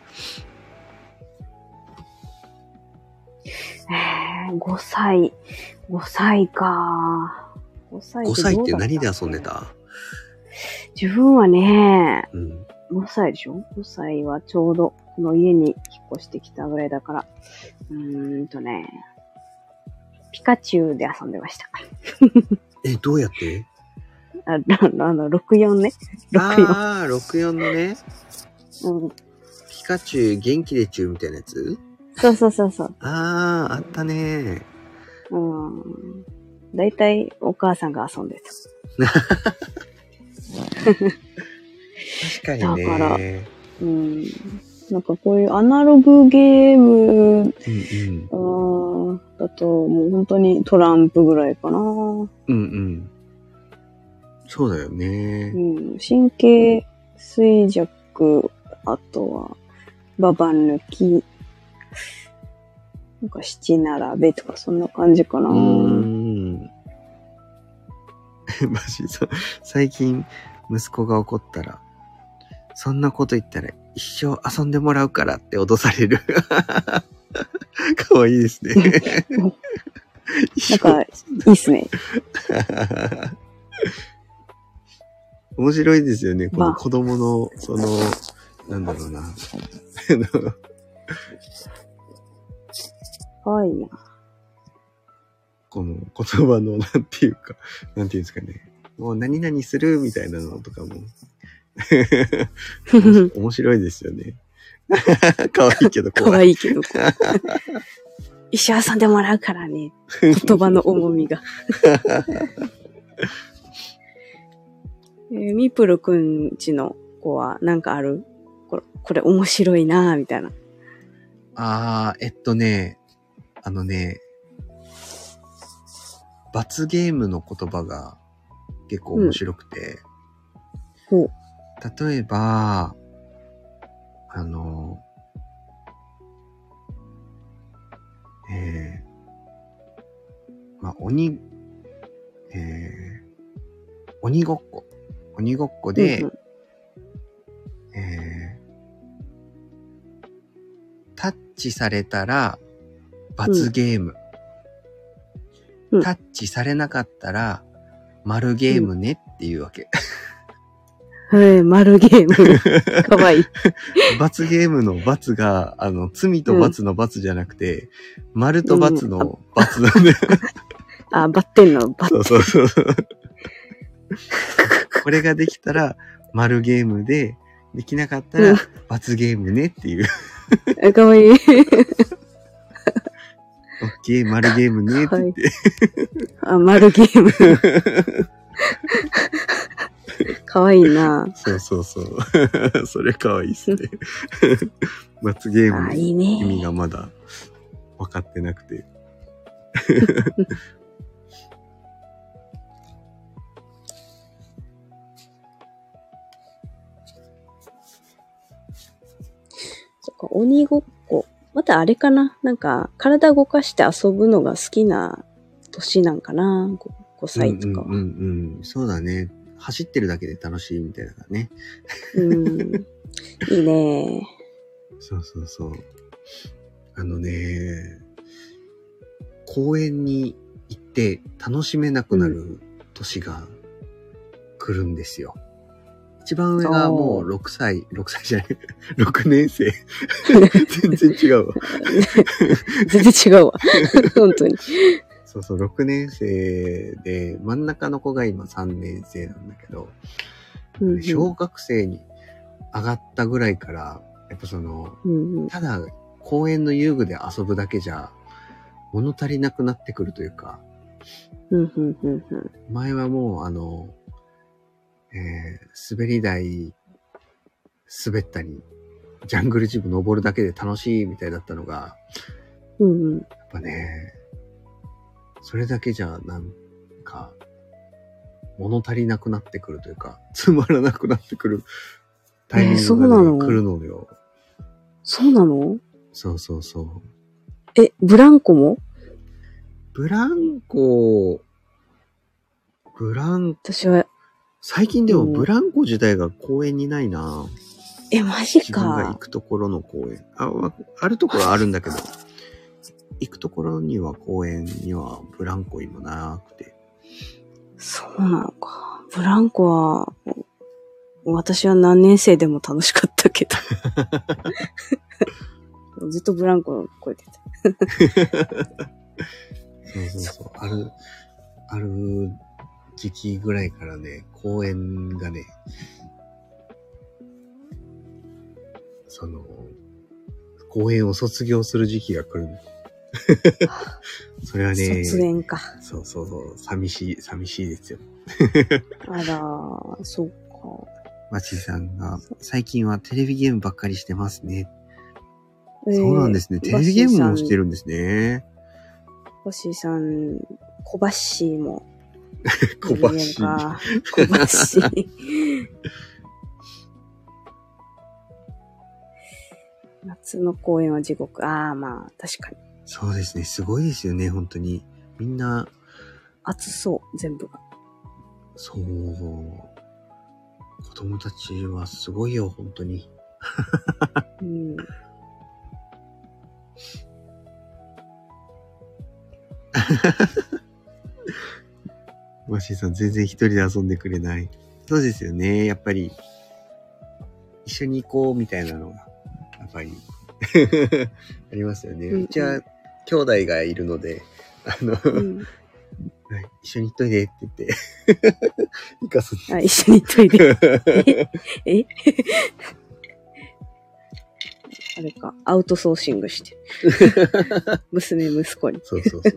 えー、ごさい。ごさいか。ごさい。 ごさいって何で遊んでた？ 自分はね、 うん、 ごさいでしょ ?ご 歳はちょうどこの家に引っ越してきたぐらいだから。うーんとね、ピカチュウで遊んでました。 え、どうやってあ、あの、ろくじゅうよんね。ろくじゅうよん。 ああ、ろくじゅうよんのね。 うん。 ピカチュウ元気でチュウみたいなやつそうそうそうそう。 ああ、あったね。 うん。だいたいお母さんが遊んでた。 確かにね。 だから、うん。なんかこういうアナログゲーム、 うんうん、 あだともう本当にトランプぐらいかな。 うんうん。そうだよね。 うん。神経衰弱、あとは、ババ抜き、なんか七並べとかそんな感じかな。 うーん。マジそう。最近、息子が怒ったら、そんなこと言ったら一生遊んでもらうからって脅される。かわいいですね。 なんか、いいっすね。 面白いですよね。この子供の、その、なんだろうな。 かわいいな。 この言葉の、なんていうか、なんていうんですかね。もう何々するみたいなのとかも。面白いですよね。かわいいけど怖い。 かわいいけど怖い。一緒遊んでもらうからね。言葉の重みが。えー、ミプルくんちの子はなんかある？これ、これ面白いなぁ、みたいな。 あー、えっとね、あのね、罰ゲームの言葉が結構面白くて、 うん、 例えば、あの、えー、まあ、鬼、えー、鬼ごっこ。鬼ごっこで、うんうん、えー、タッチされたら罰ゲーム。うん、タッチされなかったら丸ゲームねっていうわけ。 うん、はい、丸ゲーム。かわいい。 罰ゲームの罰が、あの、罪と罰の罰じゃなくて、うん、丸と罰の罰なんで、うん。 あ、バッテンのバッテン。 そうそうそう。これができたら丸ゲームで、できなかったら罰ゲームねっていう。 うん、かわいい。 オッケー、丸ゲームねって言って。 あ、丸ゲーム。かわいいな。 そうそうそう。それかわいいっすね。罰ゲームの意味がまだ分かってなくて。 そっか、鬼ごっこ。またあれかな、なんか、体動かして遊ぶのが好きな年なんかな 5, ごさいとかは。 うんうんうんうん。そうだね。走ってるだけで楽しいみたいなね。 うん。いいね。 そうそうそう。あのね、公園に行って楽しめなくなる年が来るんですよ。一番上がもうろくさい、ろくさいじゃない、ろくねん生。全然違うわ。 全然違うわ。本当に。 そうそう、ろくねん生で、真ん中の子が今さんねん生なんだけど、うんうん、小学生に上がったぐらいから、やっぱその、うんうん、ただ公園の遊具で遊ぶだけじゃ物足りなくなってくるというか、 うんうんうんうん、 前はもうあの、えー、滑り台滑ったり、ジャングルジム登るだけで楽しいみたいだったのが、 うんうん、 やっぱね、それだけじゃなんか物足りなくなってくるというか、つまらなくなってくるタイミングが、ね、来るのよ。 そうなの？ そうそうそう。 え、ブランコも？ ブランコ、ブランコ。 私は、 最近でもブランコ自体が公園にないな。 え、マジか。 自分が行くところの公園。あ、あるところはあるんだけど、行くところには公園にはブランコ今なくて。 そうなのか。ブランコは、 私は何年生でも楽しかったけど。ずっとブランコの声出てた。 そうそうそう。ある、ある時期ぐらいからね、公演がね、その、公演を卒業する時期が来るの。それはね、 卒園か。 そうそうそう、寂しい、寂しいですよ。 あらー、そうか。 マチさんが、最近はテレビゲームばっかりしてますね。 えー、 そうなんですね。テレビゲームもしてるんですね。 バッシーさん、小バッシーも。 小バッシー。 小バッシー。夏の公演は地獄。ああ、まあ、確かに。 そうですね。すごいですよね、本当に。みんな。 暑そう、全部が。 そう。子供たちはすごいよ、本当に。 うん。 マシーさん、全然一人で遊んでくれない。そうですよね。やっぱり、一緒に行こうみたいなのが、やっぱり、ありますよね。うんうん、うちは、兄弟がいるので、あの、うんはい、一緒に行っといでって言って、行かすんです。 あ、一緒に行っといで。ええあれか、アウトソーシングして。娘、息子に。 そうそうそう。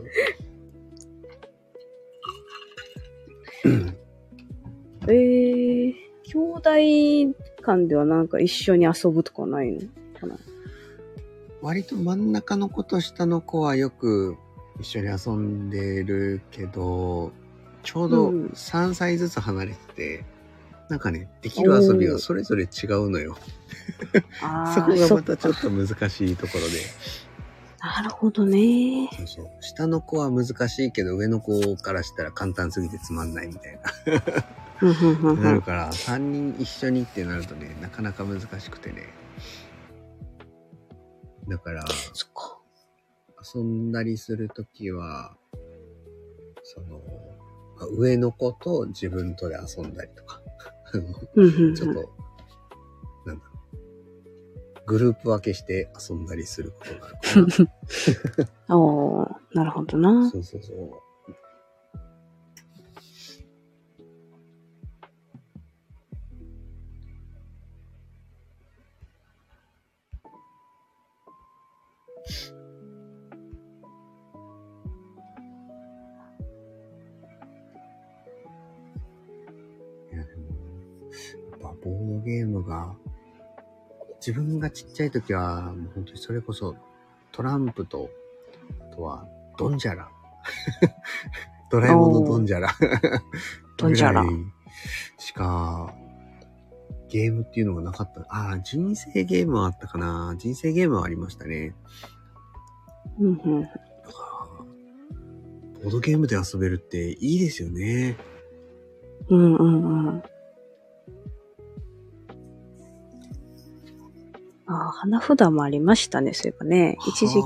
えー、兄弟間ではなんか一緒に遊ぶとかないのかな？ 割と真ん中の子と下の子はよく一緒に遊んでるけど、ちょうどさんさいずつ離れてて、うん、なんかね、できる遊びがそれぞれ違うのよ。そこがまたちょっと難しいところで。 なるほどね。 そうそう。下の子は難しいけど、上の子からしたら簡単すぎてつまんないみたいな。なるから、さんにん一緒にってなるとね、なかなか難しくてね。だから、 そっか。 遊んだりするときは、その、上の子と自分とで遊んだりとか、ちょっと、なんだろう、グループ分けして遊んだりすることがあるかな。おー、なるほどな。 そうそうそう。ボードゲームが、自分がちっちゃい時は、もう本当にそれこそトランプと、あとはドンジャラ。ドラえもんのドンジャラ。 ドンジャラ。 しか、ゲームっていうのがなかった。ああ、人生ゲームはあったかな。人生ゲームはありましたね。 うんうん。 だから、ボードゲームで遊べるっていいですよね。 うんうんうん。ああ、花札もありましたね、そういえばね。一時期。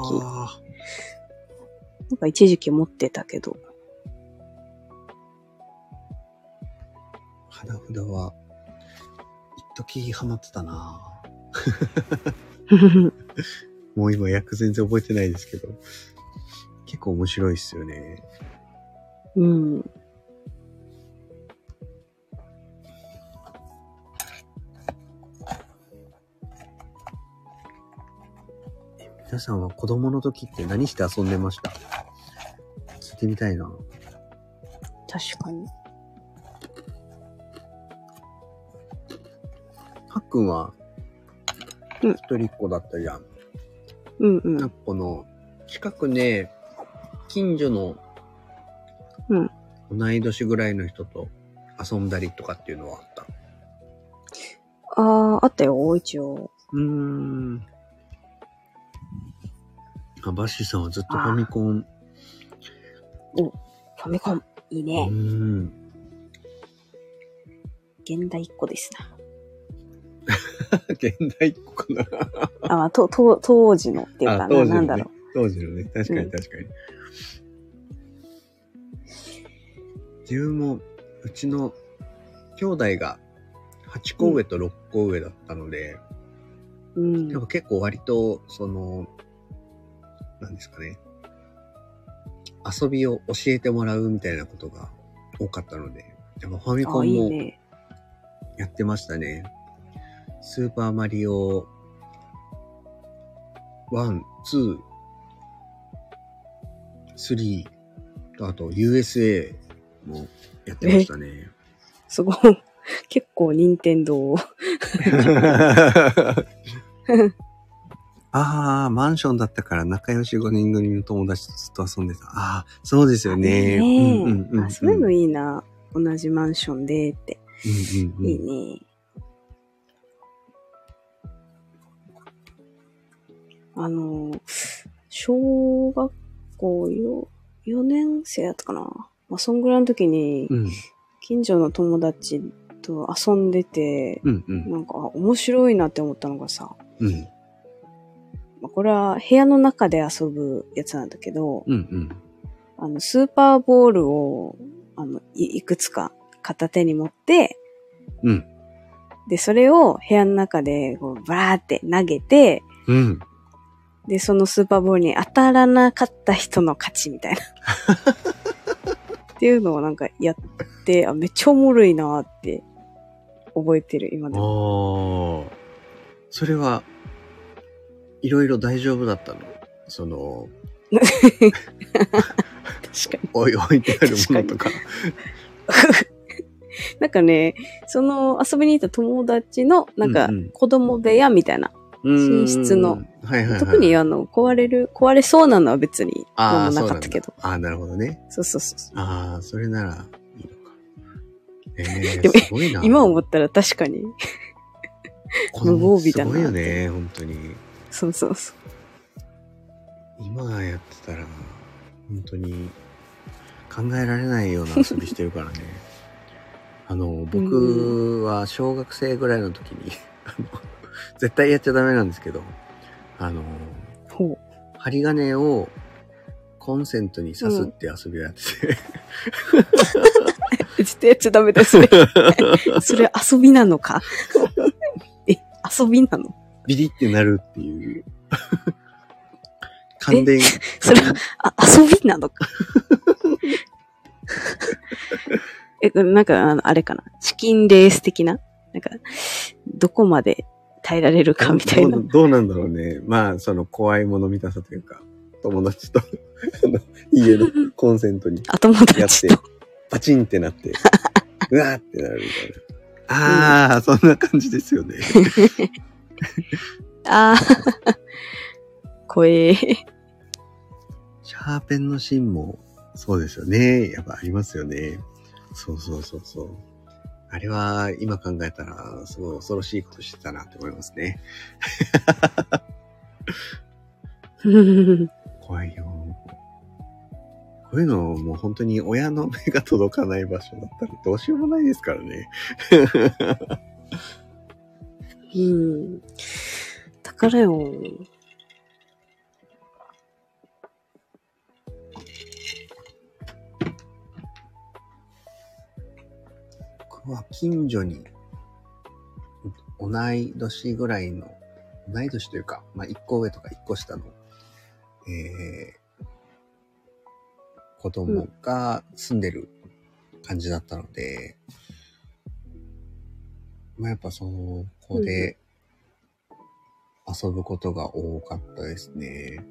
なんか一時期持ってたけど。 花札は、一時ハマってたなもう今役全然覚えてないですけど。結構面白いっすよね。 うん。 皆さんは子供の時って何して遊んでました？聞いてみたいな。 確かに。 はっくんは、一人っ子だったじゃん。 うんうん。 なんかこの、近くで、近所の、 うん。 同い年ぐらいの人と遊んだりとかっていうのはあった？ ああ、あったよ、一応。 うーん。あ、バッシーさんはずっとファミコン。 お、ファミコン、いいね。 うーん。 現代っ子ですな。 現代っ子かなあ、まあ、と、と、当時のっていうかな、ね、なんだろう。 当時のね、確かに確かに。うん、自分も、うちの兄弟がはちこ上とろっこ上だったので、 うん。 やっぱ結構割と、その、なんですかね、遊びを教えてもらうみたいなことが多かったので、やっぱファミコあ、いンもいね。 やってましたね。スーパーマリオワン、ツー、スリーと、あと ユーエスエー もやってましたね。 すごい。結構任天堂。 ああ、マンションだったから仲良しごにん組の友達とずっと遊んでた。ああ、そうですよね。 ねえ、 うんうんうんうん、 あ、そういうのいいな。同じマンションでって。 うんうんうん、 いいね。あの、小学校よ、よねん生やったかな。まあ、そんぐらいの時に、 うん、 近所の友達と遊んでて、 うんうん、 なんか面白いなって思ったのがさ、 うん、 まあ、これは部屋の中で遊ぶやつなんだけど、 うんうん、 あの、スーパーボールを、あの、い, いくつか片手に持って、 うん、 で、それを部屋の中で、こう、バーって投げて、 うん。 で、そのスーパーボールに当たらなかった人の勝ちみたいな。っていうのをなんかやって、あ、めっちゃおもろいなーって覚えてる、今でも。 ああ、それは、いろいろ大丈夫だったの？その、 確かに。 置い置いてあるものとか。 なんかね、その遊びに行った友達の、なんかうんうん子供部屋みたいな、寝室の、 はいはいはい、 特にあの、壊れる、壊れそうなのは別に何もなかったけど。 ああ、なるほどね。 そうそうそうそう。 ああ、それならいいのか。えー、 でもすごいな。 今思ったら確かに、無防備だな。 すごいよね、本当に。 そうそうそう。 今やってたら、本当に考えられないような遊びしてるからね。あの、僕は小学生ぐらいの時に、あの絶対やっちゃダメなんですけど、あの、 ほう。 針金をコンセントに刺すって遊びをやってて、 絶対やっちゃダメですね。それ遊びなのかえ、遊びなの？ ビリってなるっていう。感電。 それは、あ、遊びなのかえ、なんか、あの、あれかな。チキンレース的ななんか、どこまで耐えられるかみたいな。 どう、どうなんだろうね。まあ、その怖いもの見たさというか、友達とあの家のコンセントにあ、友やって達と。、 パチンってなって、うわーってなるみたいな。ああ、うん、そんな感じですよね。 ああ、怖え。 シャーペンの芯も、そうですよね。やっぱありますよね。そうそうそうそう。あれは、今考えたら、すごい恐ろしいことしてたなって思いますね。怖いよ。こういうのもう本当に親の目が届かない場所だったらどうしようもないですからね。 うん。だからよ。 僕は近所に同い年ぐらいの、同い年というか、まあ一個上とか一個下の、えー、子供が住んでる感じだったので、うん、まあやっぱそこで遊ぶことが多かったですね。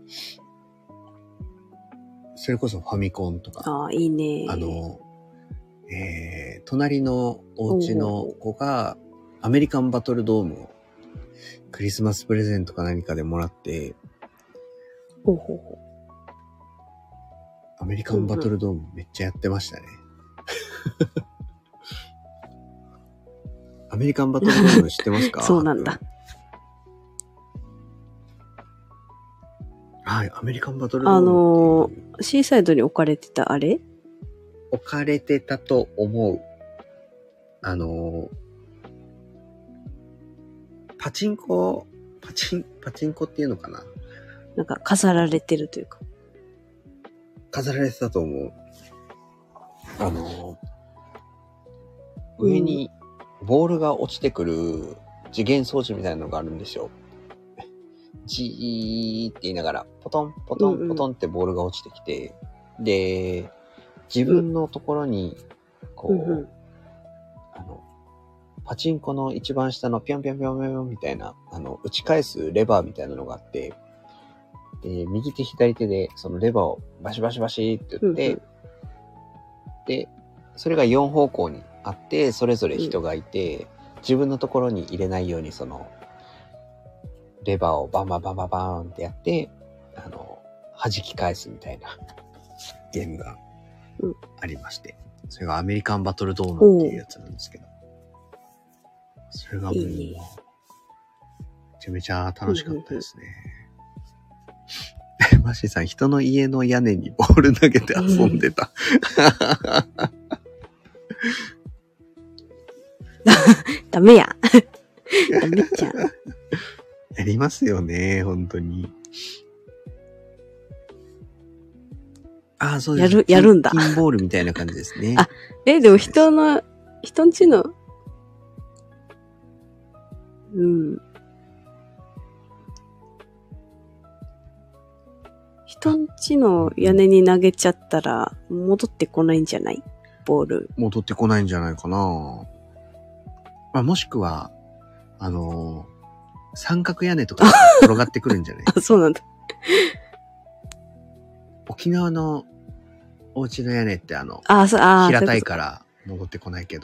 それこそファミコンとか。 ああ、いいね。 あの、えー、隣のお家の子がアメリカンバトルドームをクリスマスプレゼントか何かでもらって、 ほうほうほう。 アメリカンバトルドームめっちゃやってましたね。アメリカンバトルドーム知ってますか？ そうなんだ。 はい、アメリカンバトルドーム。 あのー、シーサイドに置かれてたあれ？ 置かれてたと思う。あのー、パチンコ、パチン、パチンコっていうのかな？ なんか飾られてるというか。 飾られてたと思う。あのー、上にボールが落ちてくる次元装置みたいなのがあるんですよ。ジーって言いながら、ポトン、ポトン、ポトンってボールが落ちてきて、うんうん、で、自分のところに、こう、うんうん、あの、パチンコの一番下のピョンピョンピョンピョンみたいな、あの、打ち返すレバーみたいなのがあって、で、右手左手でそのレバーをバシバシバシって打って、うんうん、で、それがよん方向にあって、それぞれ人がいて、うん、自分のところに入れないようにその、レバーをバンバンバンバンバンってやって、あの、弾き返すみたいなゲームがありまして、うん、それがアメリカンバトルドームっていうやつなんですけど、それがもう、いいめちゃめちゃ楽しかったですね。マシーさん、人の家の屋根にボール投げて遊んでた。 ダメや。ダメじゃん。 やりますよね、本当に。ああ、そうです。 やる、やるんだ。 ピンボールみたいな感じですね。 あ、え、でも人の、人んちの、うん。人んちの屋根に投げちゃったら、戻ってこないんじゃない？ボール。 戻ってこないんじゃないかな。まあ、もしくは、あのー、三角屋根とか転がってくるんじゃない？ あ、そうなんだ。 沖縄のお家の屋根ってあの、 あそあ平たいから戻ってこないけど、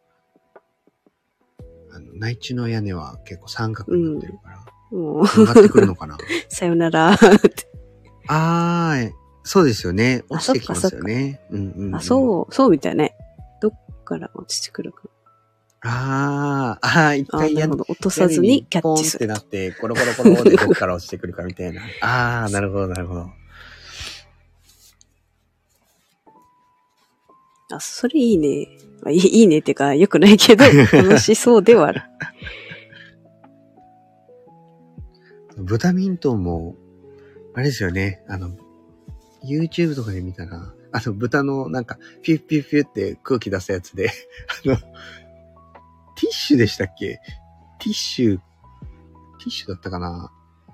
あの内地の屋根は結構三角になってるから、うん、転がってくるのかな。 さよなら。 あー、そうですよね。落ちてきますよね。うんうんうん、 あ、そう、そうみたいね。どっから落ちてくるか。 あー、あー、一回屋根落とさずにキャッチする。 ポンってなって、コロコロコロでどっから落ちてくるかみたいな。あー、なるほど、なるほど。 あ、それいいね。いい、いいねっていうか、よくないけど、楽しそうではある。 ブタミントンも、あれですよね。あの、YouTube とかで見たら、あの、豚のなんか、ピュッピュッピュッって空気出すやつで、あの、ティッシュでしたっけ？ティッシュ、ティッシュだったかな？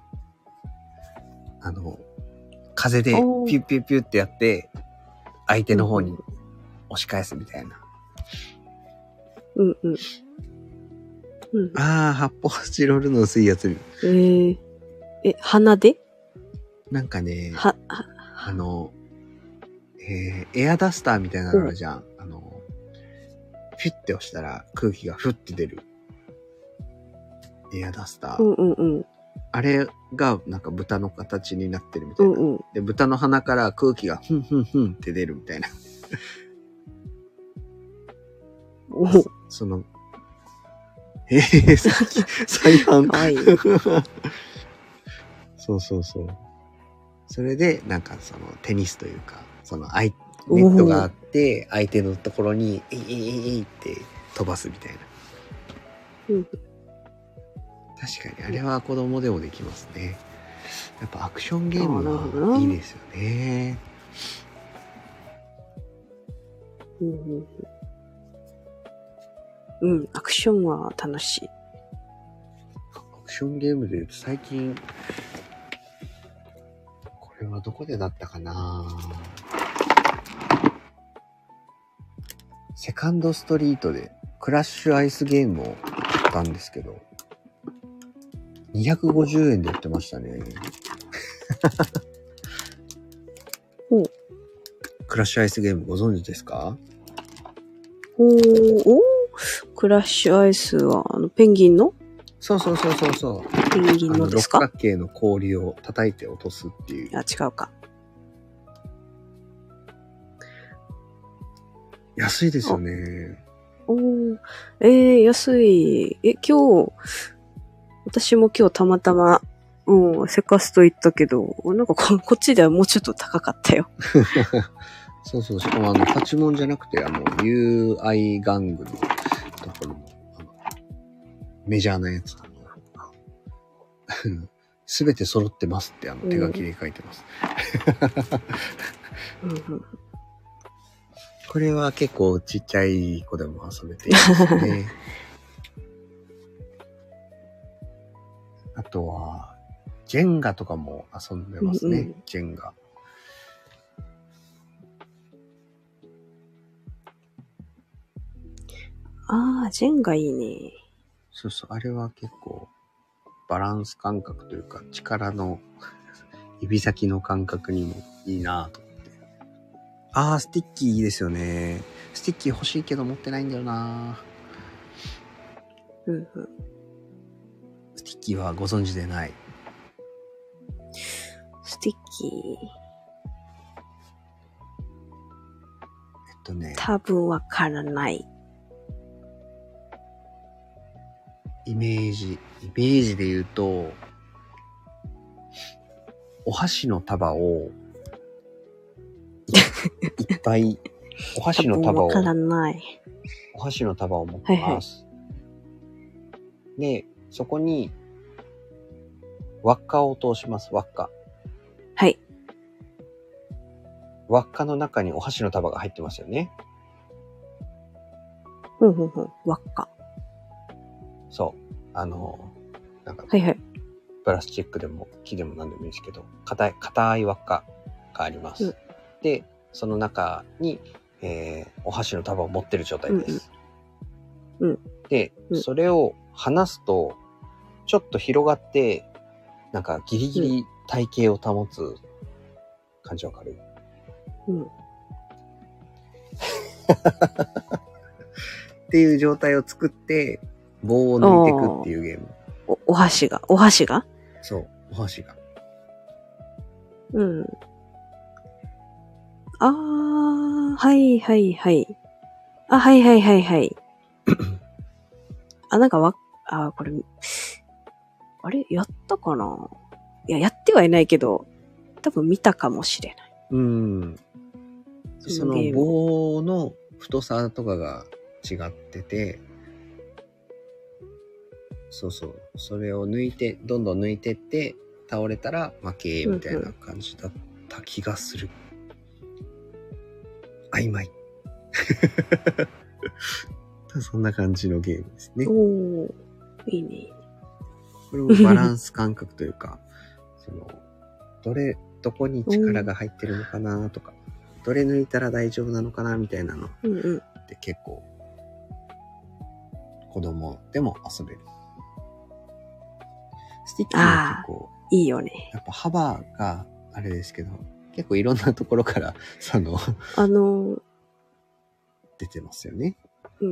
あの、風でピュッピュッピュッってやって、相手の方に押し返すみたいな。 うんうん。 うん、ああ、発泡スチロールの薄いやつ。 えー、え、鼻で？ なんかね、 は、 あの、えー、エアダスターみたいなのあるじゃん。あの、フィッて押したら空気がフッて出る。エアダスター。 うんうんうん。あれがなんか豚の形になってるみたいな。うんうん、で、豚の鼻から空気がふんふんふんって出るみたいな。 おその、えー、再販。 はい。 そうそうそう。それで、なんかそのテニスというか、そのネットがあって、相手のところに、えいえいえいって飛ばすみたいな。 うん、 確かに、あれは子供でもできますね。やっぱアクションゲームはいいですよね。 うん、うん、アクションは楽しい。 アクションゲームで言うと最近、これはどこでだったかな？セカンドストリートでクラッシュアイスゲームを買ったんですけど、にひゃくごじゅうえんで売ってましたね。 おクラッシュアイスゲームご存知ですか？ おー、おクラッシュアイスは、あの、ペンギンの？ そうそうそうそうそう。 ペンギンのですか？ 六角形の氷を叩いて落とすっていう。 あ、違うか。 安いですよね。 おー、えー、安い。え、今日、私も今日たまたま、うん、セカスト行ったけど、なんか こ, こっちではもうちょっと高かったよ。 そうそう、しかもあの、パチモンじゃなくて、あの、ユーアイ 玩具のところの、あのメジャーなやつなの。すべて揃ってますってあの手書きで書いてます。 うんうん、 これは結構ちっちゃい子でも遊べていいですね。 あとは、ジェンガとかも遊んでますね。うんうん、ジェンガ。 ああ、ジェンガいいね。 そうそう、あれは結構、バランス感覚というか、力の、指先の感覚にもいいなぁと思って。ああ、スティッキーいいですよね。スティッキー欲しいけど持ってないんだよなぁ。うんうん。 スティッキーはご存知でない。 スティッキー。 えっとね。 多分わからない。 イメージ、イメージで言うと、お箸の束をい, いっぱい、お箸の束を、 わからない。 お箸の束を持ってます。はいはい、で、そこに輪っかを通します。輪っか。 はい。 輪っかの中にお箸の束が入ってますよね。 うんうんうん。輪っか。 そう。あの、なんか、 はいはい。 プラスチックでも木でも何でもいいですけど、硬い、硬い輪っかがあります。うん、で、その中に、えー、お箸の束を持ってる状態です。 うんうん、 で、うん、それを離すと、ちょっと広がって、なんかギリギリ体型を保つ感じわかる？うん。っていう状態を作って、棒を抜いていくっていうゲーム。 お、お箸が、お箸が？ そう、お箸が。 うん。あー、はいはいはい。あ、はいはいはいはい。あ、なんかわ、あ、これ、あれやったかないや、やってはいないけど、多分見たかもしれない。 うん。その棒の太さとかが違ってて、そうそう。それを抜いて、どんどん抜いてって、倒れたら負け、みたいな感じだった気がする。うんうん、曖昧。そんな感じのゲームですね。 おー、いいね。 これもバランス感覚というか、その、どれ、どこに力が入ってるのかなとか、どれ抜いたら大丈夫なのかなみたいなのって結構、子供でも遊べる。スティッキーは結構、 いいよね。 やっぱ幅があれですけど、結構いろんなところから、その、 あのー、 出てますよね。 うん。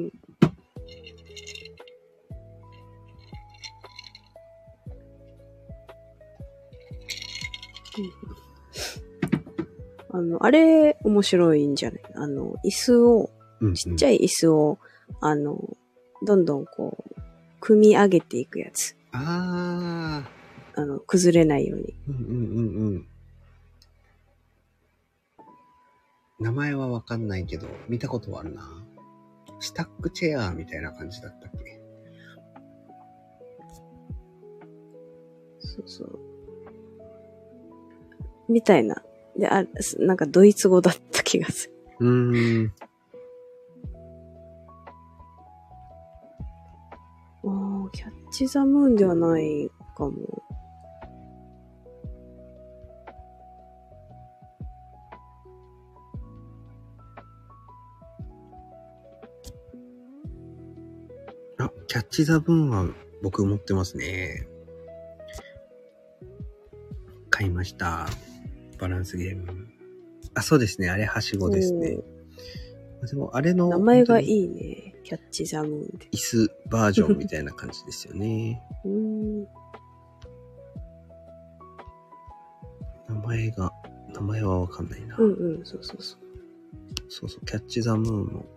あの、あれ、面白いんじゃない？あの、椅子を、うんうん、ちっちゃい椅子を、あの、どんどんこう、組み上げていくやつ。 ああ。あの、崩れないように。 うんうんうんうん。名前はわかんないけど、見たことはあるな。スタックチェアみたいな感じだったっけ？ そうそう。みたいな。で、あ、なんかドイツ語だった気がする。 うーん。 ああ、キャッチザムーンではないかも。 あ、キャッチザムーンは僕持ってますね。買いました。バランスゲーム。あ、そうですね。あれ、はしごですね。でも、あれの。 名前がいいね。キャッチザムーンで。 椅子バージョンみたいな感じですよね。 うーん。 名前が、名前はわかんないな。 うんうん、そうそうそう。 そうそう、キャッチザムーンも。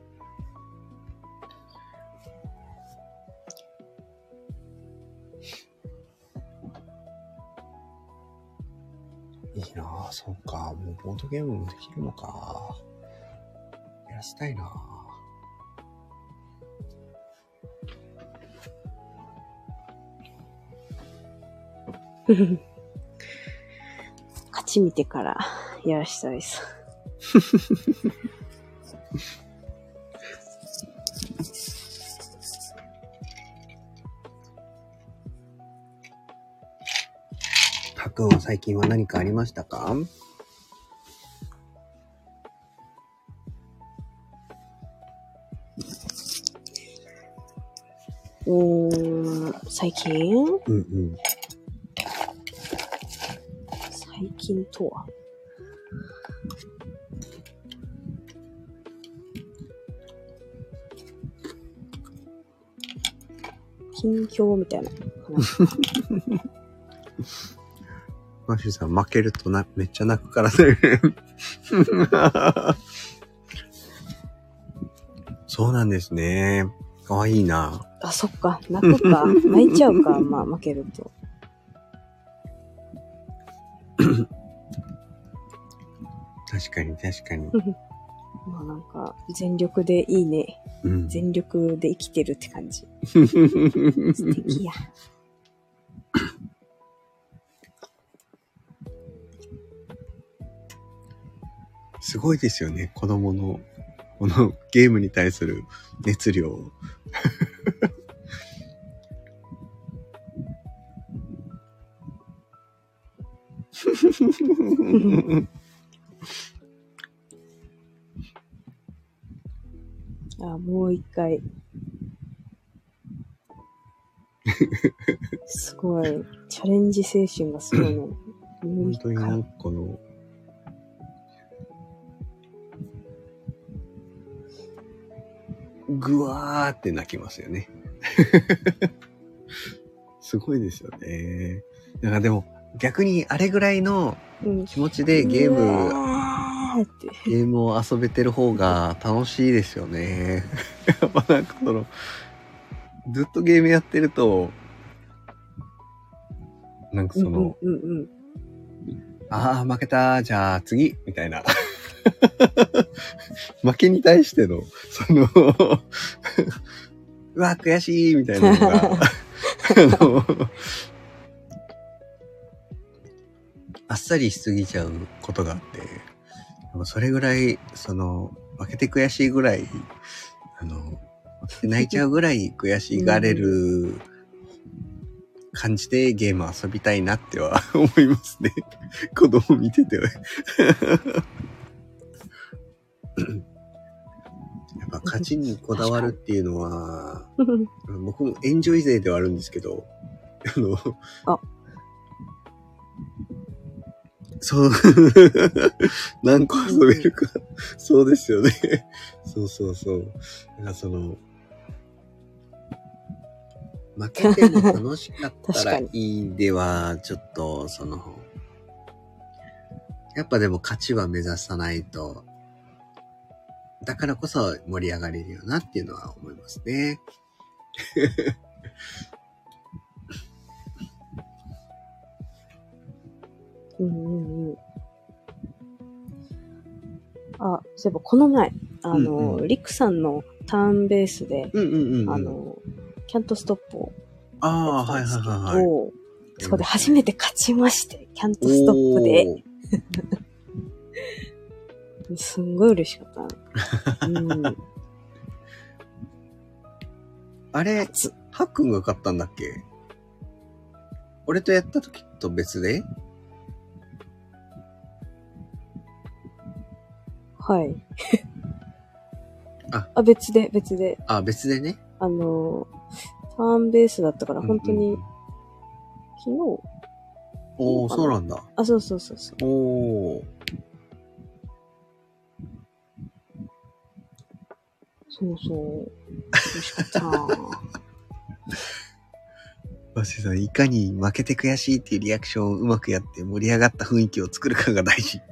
いいなぁ、そうか。もうボードゲームもできるのか。やらしたいなぁ。 勝ち見てからやらしたいです。 くんは最近は何かありましたか？ うーん、最近うんうん。 最近とは近況みたいな話。 マシュさん負けるとな、めっちゃ泣くからね。そうなんですね。かわいいな。 あ、そっか。泣くか。泣いちゃうか。まあ、負けると。 確かに確かに。 まあなんか、全力でいいね。 うん、 全力で生きてるって感じ。素敵や。 すごいですよね。子供の、このゲームに対する熱量。 あ、もう一回。すごい。チャレンジ精神がすごいね。もう本一回。 当になんかこの、ぐわーって泣きますよね。すごいですよね。だからでも逆にあれぐらいの気持ちでゲーム、 うん、 ゲームを遊べてる方が楽しいですよね。やっぱなんかその、ずっとゲームやってると、なんかその、 うんうんうんうん、 ああ、負けた、じゃあ次、みたいな。負けに対しての、その、うわ、悔しい、みたいなのが、あの、あっさりしすぎちゃうことがあって、でもそれぐらい、その、負けて悔しいぐらい、あの、泣いちゃうぐらい悔しがれる感じでゲーム遊びたいなっては思いますね。子供見てては。やっぱ勝ちにこだわるっていうのは、僕もエンジョイ勢ではあるんですけど、あの、 あそう、何個遊べるか、そうですよね。そうそうそう。だからその、負けても楽しかったらいいでは、ちょっと、その、やっぱでも勝ちは目指さないと、だからこそ盛り上がれるよなっていうのは思いますね。 うんうんうん。あ、そういえばこの前、あの、うんうん、リクさんのターンベースで、 うんうんうんうん、 あの、キャントストップをああ、はいはいはいはい。 そこで初めて勝ちまして、キャントストップで。すんごい嬉しかった。うん、 あれ、ハックンが勝ったんだっけ？俺とやった時と別で？ はい。あ, あ、別で、別で。 あ、別でね。 あの、ターンベースだったから、本当に、うんうん、昨日。 おー、そうなんだ。 あ、そうそうそうそう。 おー。 そうそう。嬉しかったなバシさん、いかに負けて悔しいっていうリアクションをうまくやって盛り上がった雰囲気を作るかが大事。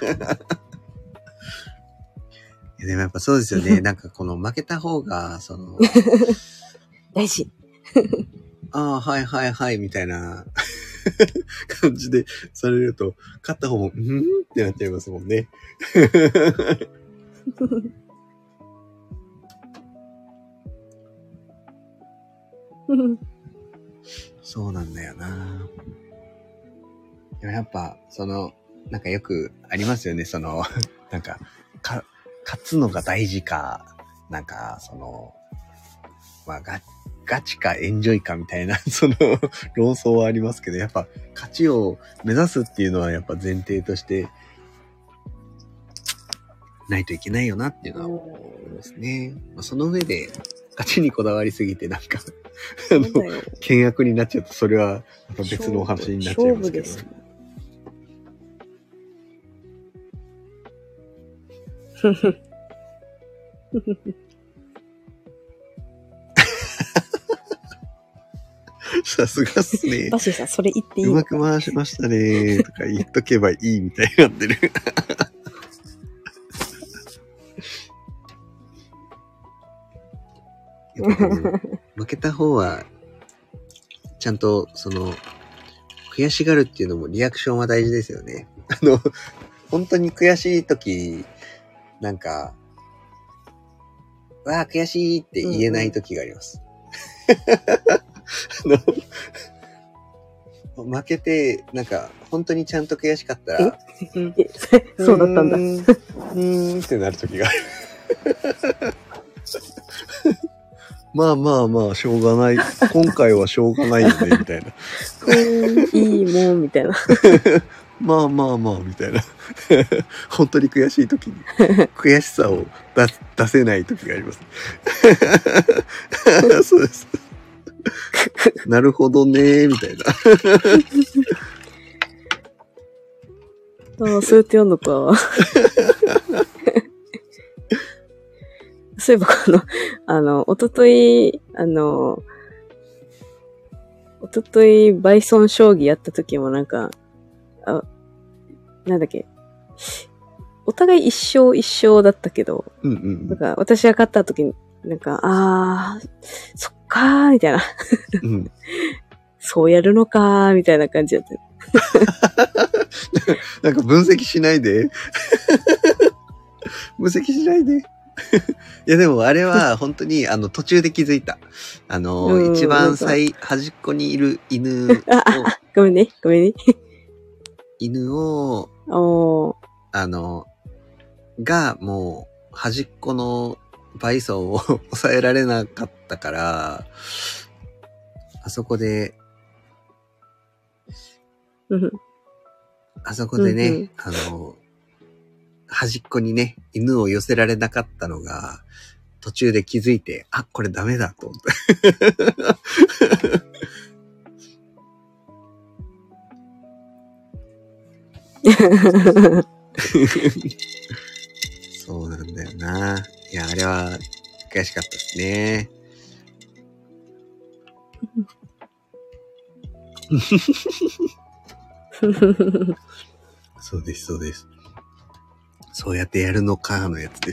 いやでもやっぱそうですよね。なんかこの負けた方が、その、 大事。 ああ、はいはいはいみたいな感じでされると、勝った方も、んーってなっちゃいますもんね。そうなんだよな。でもやっぱ、その、なんかよくありますよね。その、なんか、か、勝つのが大事か、なんか、その、まあ、が、 ガチかエンジョイかみたいな、その論争はありますけど、やっぱ勝ちを目指すっていうのはやっぱ前提としてないといけないよなっていうのは思いますね。まあ、その上で勝ちにこだわりすぎてなんかあの険悪になっちゃうとそれはまた別のお話になっちゃいますけど、ね。勝負です。ふふさすがっすね。 バシーさん、それ言っていい？ うまく回しましたねとか言っとけばいいみたいになってる。やっぱね、負けた方は、ちゃんと、その、悔しがるっていうのもリアクションは大事ですよね。あの、本当に悔しい時、なんか、わあ、悔しいって言えない時があります。うんうん、あの負けて、なんか、本当にちゃんと悔しかったら、 そうだったんだ。うーんってなる時がある。まあまあまあ、しょうがない。今回はしょうがないよね、みたいな。 いいもん、みたいな。 まあまあまあ、みたいな。本当に悔しい時に、悔しさを 出, 出せない時があります。そうです。なるほどね、みたいな。 ああ、そうやって読んのか。そういえば、あの、あの、おととい、あの、おととい、バイソン将棋やった時もなんか、あ、なんだっけ、お互い一勝一勝だったけど、 うんうん、 なんか私が勝った時に、なんか、あー、そっかー、みたいな。うん、そうやるのかー、みたいな感じだった。 なんか分析しないで。分析しないで。いやでもあれは本当にあの途中で気づいた。あの、一番最端っこにいる犬を。 ああ、ごめんね、ごめんね。 犬を、 おあの、がもう端っこのバイソンを抑えられなかったから、あそこで、 うん、 あそこでね、うんうん、あの、端っこにね、犬を寄せられなかったのが、途中で気づいて、あ、これダメだと思って。そうなんだよな。いや、あれは悔しかったですね。そうです、そうです。そうやってやるのかのやつです。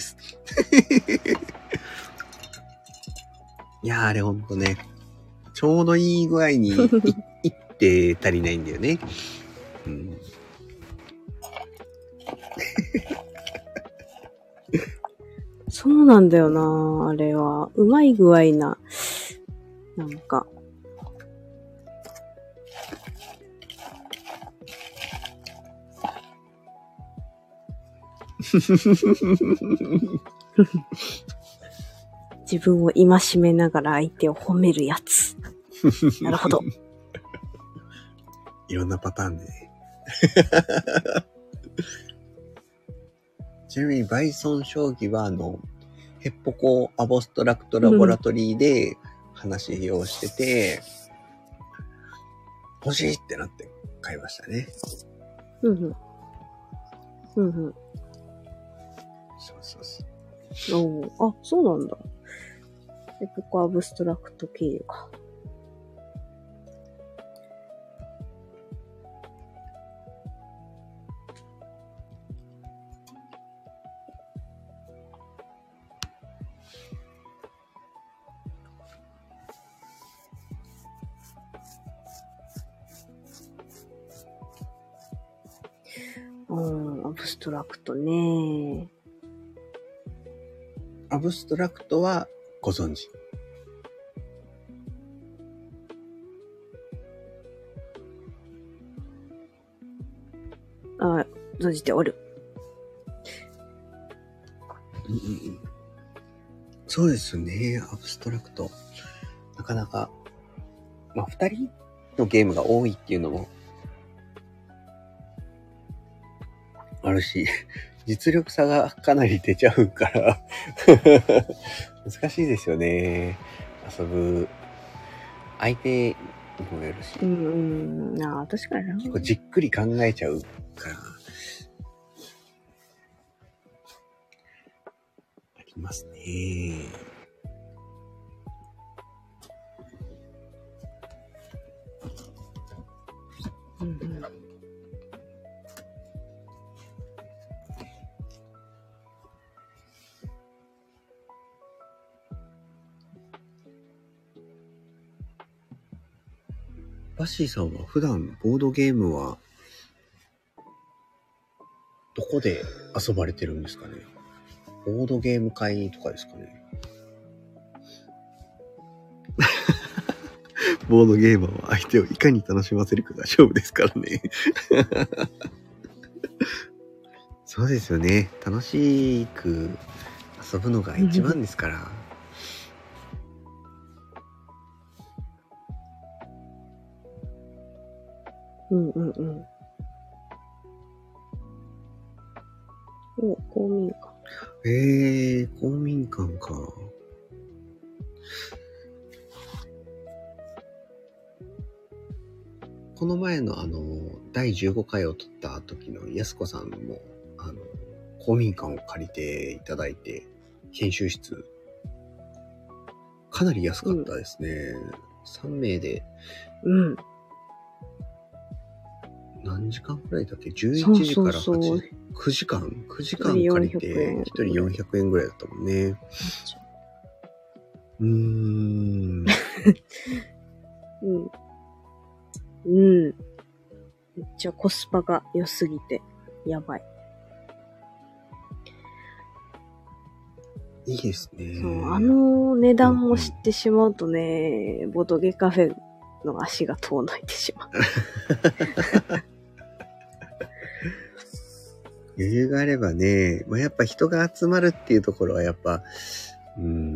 いやー、あれほんとね、ちょうどいい具合にいって足りないんだよね。うん、 そうなんだよな、あれは。うまい具合な、なんか。自分を戒めながら相手を褒めるやつ。なるほど。 いろんなパターンでね。ちなみにバイソン将棋はあのヘッポコアボストラクトラボラトリーで話をしてて、うん、欲しいってなって買いましたね。 うんうん。うんうん。 そうそうそう。 おあ、そうなんだ。ヘッポコアブストラクト経由か。うん、アブストラクトね。 アブストラクトはご存知？ あ、存じておる。 うんうんうん、そうですね、アブストラクト。 なかなか、まあ二人のゲームが多いっていうのもあるし、実力差がかなり出ちゃうから難しいですよね。遊ぶ相手にもよるし、 うんうん。ああ、確かにな。 結構じっくり考えちゃうから、ありますね。 うんうん。 バッシーさんは普段ボードゲームはどこで遊ばれてるんですかね。ボードゲーム会とかですかね。ボードゲーマーは相手をいかに楽しませるかが勝負ですからね。そうですよね。楽しく遊ぶのが一番ですから。 うんうんうん。お、公民館。 へえー、公民館か。この前のあの、だいじゅうごかいを撮った時のやすこさんも、あの、公民館を借りていただいて、研修室、かなり安かったですね。うん、さんめいで、 うん。 何時間くらいだっけ ?じゅういち 時からはちじ、そうそうそうくじかん ?くじかん借りて、ひとりよんひゃくえんぐらいだったもんね。うーん。 うん。うん。めっちゃコスパが良すぎて、やばい。 いいですね。 そう、あの値段を知ってしまうとね、うんうん、ボドゲカフェの足が遠のいてしまう。 余裕があればね、まあ、やっぱ人が集まるっていうところはやっぱ、うん、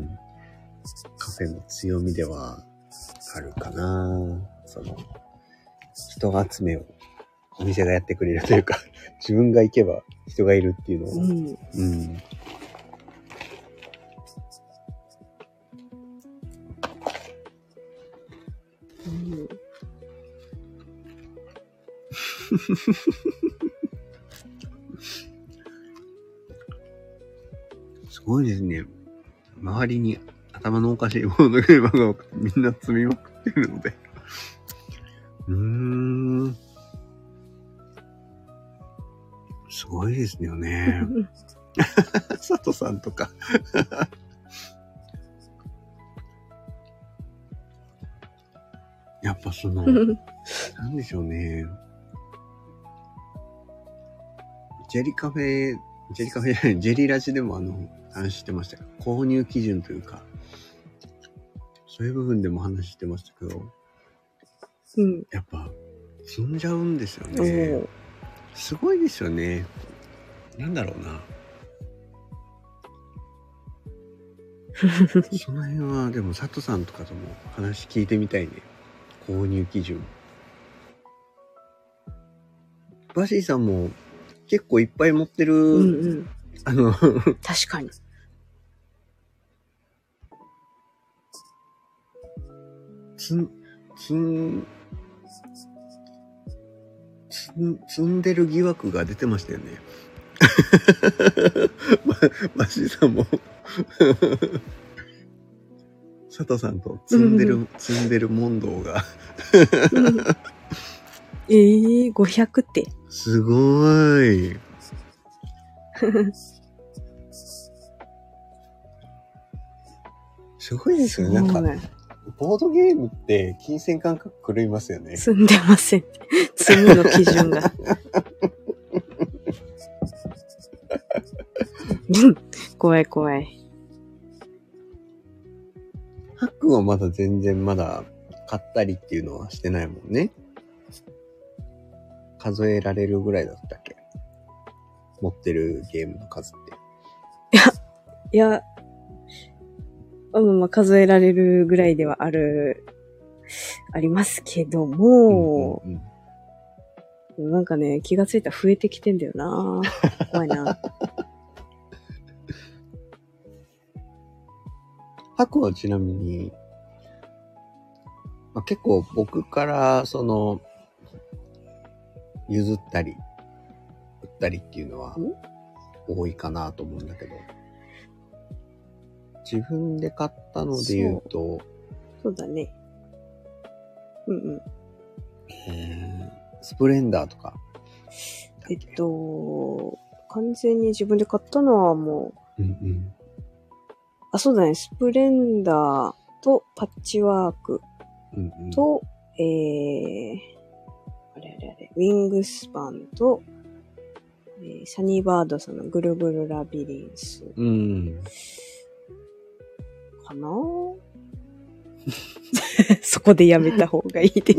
カフェの強みではあるかな。その、人が集めをお店がやってくれるというか、自分が行けば人がいるっていうのを、うん。うんすごいですね。周りに頭のおかしいボードゲーマーがみんな積みまくってるので。うーん。すごいですよね。佐藤さんとか。やっぱその、なんでしょうね。ジェリカフェ、ジェリカフェじゃない、ジェリラジでもあの、話してましたけど、購入基準というか、そういう部分でも話してましたけど、 うん、 やっぱ、積んじゃうんですよね。すごいですよね。なんだろうな。その辺は、でも佐藤さんとかとも話聞いてみたいね。購入基準。バシーさんも結構いっぱい持ってる、うんうん、あの確かにつんつんつん積んでる疑惑が出てましたよね。バシーさんも佐藤さんと積んでる、うん、積んでる問答がえー、ごひゃくってすごいすごいですよね。なんかボードゲームって金銭感覚狂いますよね。 積んでません。積みの基準が。怖い怖い。 ハックはまだ全然まだ買ったりっていうのはしてないもんね。数えられるぐらいだったっけ？持ってるゲームの数って。 いや、いや、 うん、まあ、数えられるぐらいではある、ありますけども、 うんうんうん、なんかね、気がついたら増えてきてんだよな。怖いな。 ハクはちなみに、まあ、結構僕からその譲ったり売ったりっていうのは多いかなと思うんだけど、自分で買ったので言うと、 そうだね。うんうん。 えー、スプレンダーとか。 えっと、完全に自分で買ったのはもう、うんうん、 あ、そうだね。スプレンダーとパッチワークと、うんうん、えー、あれあれあれ、ウィングスパンと、えー、サニーバードさんのぐるぐるラビリンス。うん。かなそこでやめた方がいいです。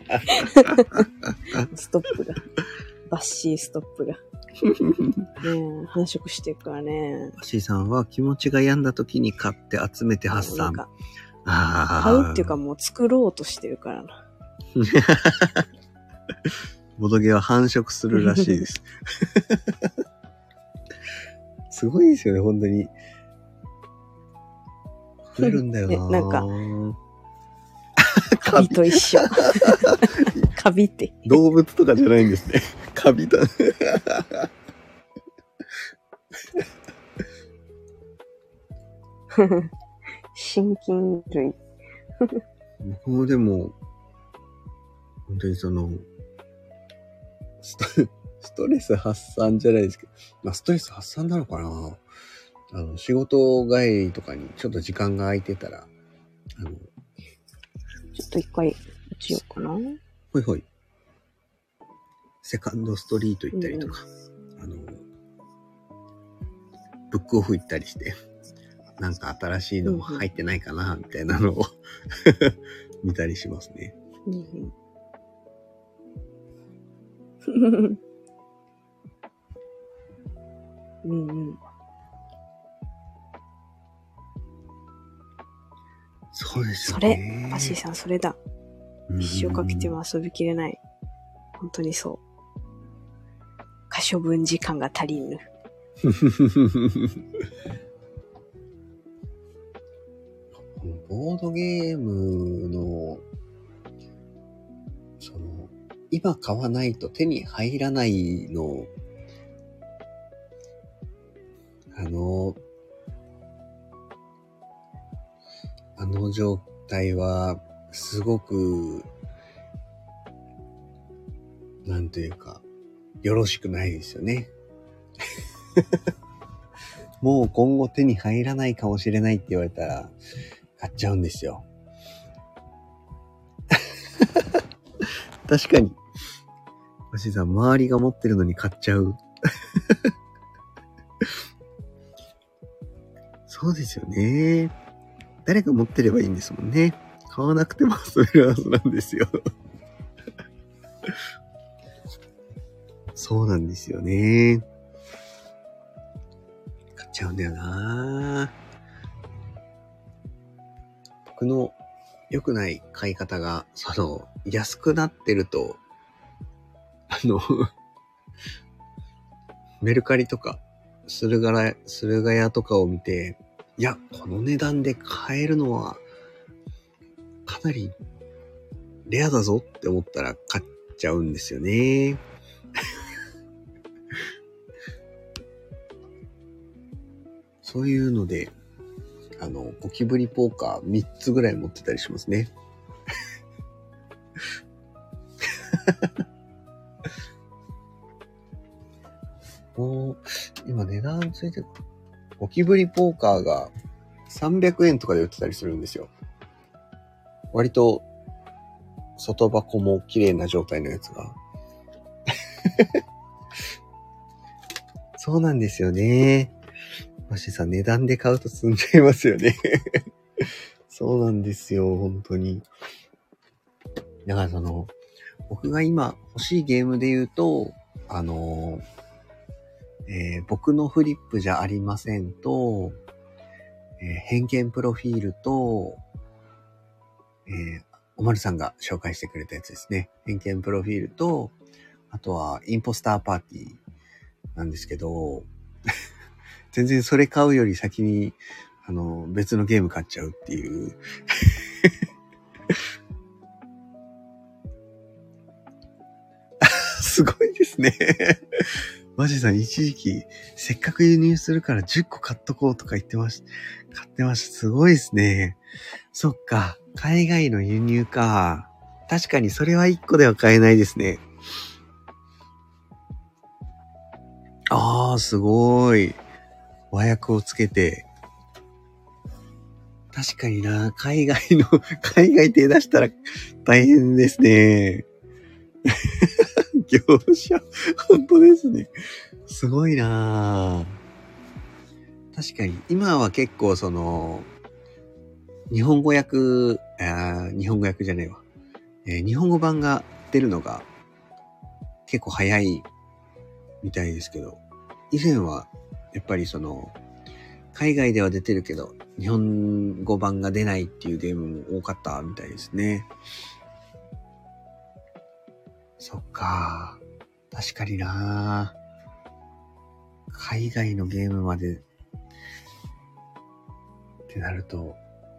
ストップが。バッシーストップが。ねえ、繁殖してるからね。 バッシーさんは気持ちが病んだ時に買って集めて発散。 あ買うっていうかもう作ろうとしてるからな。 ボドゲは繁殖するらしいです。すごいですよね、本当に。増えるんだよな、 ね、なんか、カビと一緒。カビって。 動物とかじゃないんですね。カビだ。 心筋類。 僕もでも、本当にその、スト、ストレス発散じゃないですけど、まあストレス発散なのかな。あの、仕事帰りとかにちょっと時間が空いてたら、あの、 ちょっと一回落ちようかな。 ほいほい。セカンドストリート行ったりとか、うん、あの、ブックオフ行ったりして、なんか新しいの入ってないかな、みたいなのを見たりしますね。うんうんうんそうですよね。それ、バシーさん、それだ。一生かけても遊びきれない。本当にそう。可処分時間が足りぬ。ボードゲームの、その、今買わないと手に入らないの、あの、あの状態は、すごく、なんというか、よろしくないですよね。もう今後手に入らないかもしれないって言われたら、買っちゃうんですよ。確かに。星さん、周りが持ってるのに買っちゃう。そうですよね。誰が持ってればいいんですもんね。買わなくても遊べるはずなんですよ。そうなんですよね。買っちゃうんだよな。僕の良くない買い方が、その、安くなってると、あの、メルカリとか、駿河屋、駿河屋とかを見て、いや、この値段で買えるのは、かなりレアだぞって思ったら買っちゃうんですよね。そういうので、あの、ゴキブリポーカーみっつぐらい持ってたりしますね。もう、今値段ついてる。ゴキブリポーカーがさんびゃくえんとかで売ってたりするんですよ。割と、外箱も綺麗な状態のやつが。そうなんですよね。マシさん、値段で買うと積んじゃいますよね。そうなんですよ、本当に。だからその、僕が今欲しいゲームで言うと、あの、えー、僕のフリップじゃありませんと、 えー、偏見プロフィールと、えー、おまるさんが紹介してくれたやつですね。偏見プロフィールと、あとはインポスターパーティーなんですけど、全然それ買うより先に、あの、別のゲーム買っちゃうっていう。すごいですね。マジさん一時期、せっかく輸入するからじゅっこ買っとこうとか言ってました。買ってました。すごいですね。そっか。海外の輸入か。確かにそれはいっこでは買えないですね。あー、すごい。和訳をつけて。確かにな。海外の、海外手出したら大変ですね。業者、本当ですね。すごいなぁ。確かに、今は結構その、日本語訳、あ日本語訳じゃないわ、えー。日本語版が出るのが結構早いみたいですけど、以前はやっぱりその、海外では出てるけど、日本語版が出ないっていうゲームも多かったみたいですね。そっか。確かにな海外のゲームまでってなると、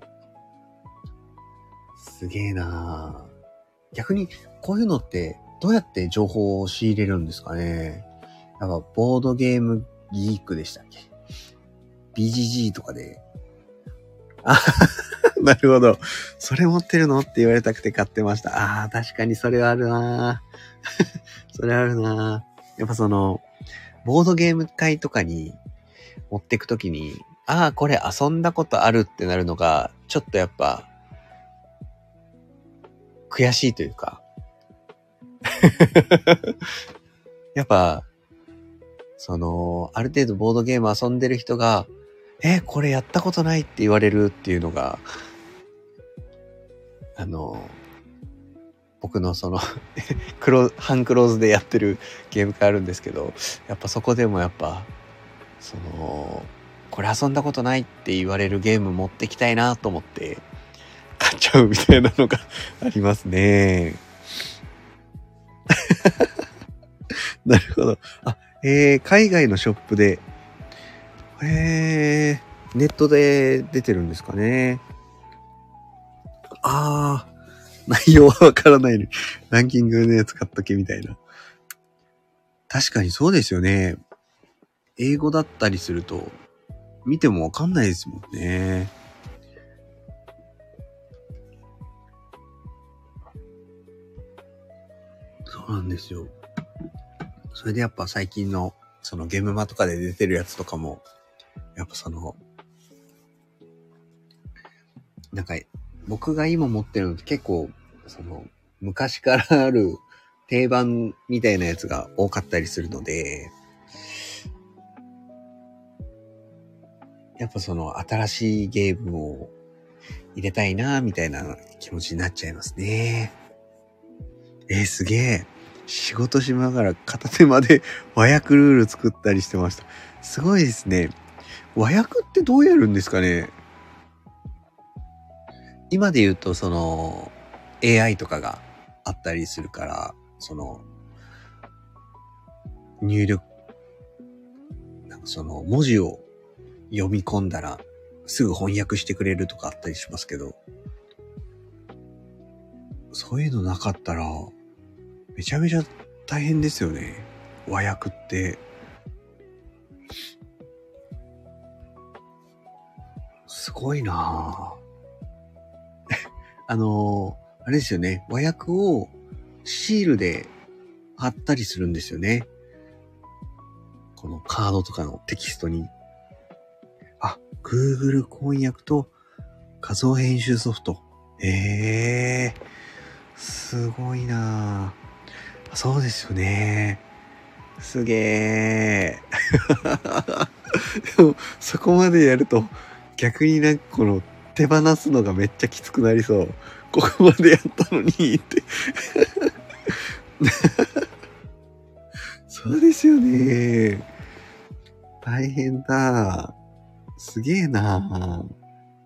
すげえな逆に、こういうのってどうやって情報を仕入れるんですかね。やっぱ、ボードゲームギークでしたっけ ?ビージージー とかで。あ、なるほど。それ持ってるのって言われたくて買ってました。ああ、確かにそれはあるなそれあるなやっぱその、ボードゲーム会とかに持ってくときに、ああ、これ遊んだことあるってなるのが、ちょっとやっぱ、悔しいというか。やっぱ、その、ある程度ボードゲーム遊んでる人が、え、これやったことないって言われるっていうのが、あの、僕のそのクロ半クローズでやってるゲームがあるんですけど、やっぱそこでもやっぱそのこれ遊んだことないって言われるゲーム持ってきたいなと思って買っちゃうみたいなのがありますね。なるほど。あ、えー、海外のショップで、えー、ネットで出てるんですかね。あー。内容はわからないのに、ランキングのやつ買っとけみたいな。確かにそうですよね。英語だったりすると、見てもわかんないですもんね。そうなんですよ。それでやっぱ最近の、そのゲームマとかで出てるやつとかも、やっぱその、なんか、僕が今持ってるのって結構、その、昔からある定番みたいなやつが多かったりするので、やっぱその新しいゲームを入れたいなみたいな気持ちになっちゃいますね。えー、すげえ。仕事しながら片手まで和訳ルール作ったりしてました。すごいですね。和訳ってどうやるんですかね。今で言うとその エーアイ とかがあったりするから、その入力、なんかその文字を読み込んだらすぐ翻訳してくれるとかあったりしますけど、そういうのなかったらめちゃめちゃ大変ですよね。和訳って。すごいなぁ。あのー、あれですよね。和訳をシールで貼ったりするんですよね。このカードとかのテキストに。あ、Google 翻訳と画像編集ソフト。えー、すごいなぁ。そうですよね。すげー。でも、そこまでやると、逆になんかこの、手放すのがめっちゃきつくなりそう。ここまでやったのにって。そうですよね。大変だ。 すげえなぁ。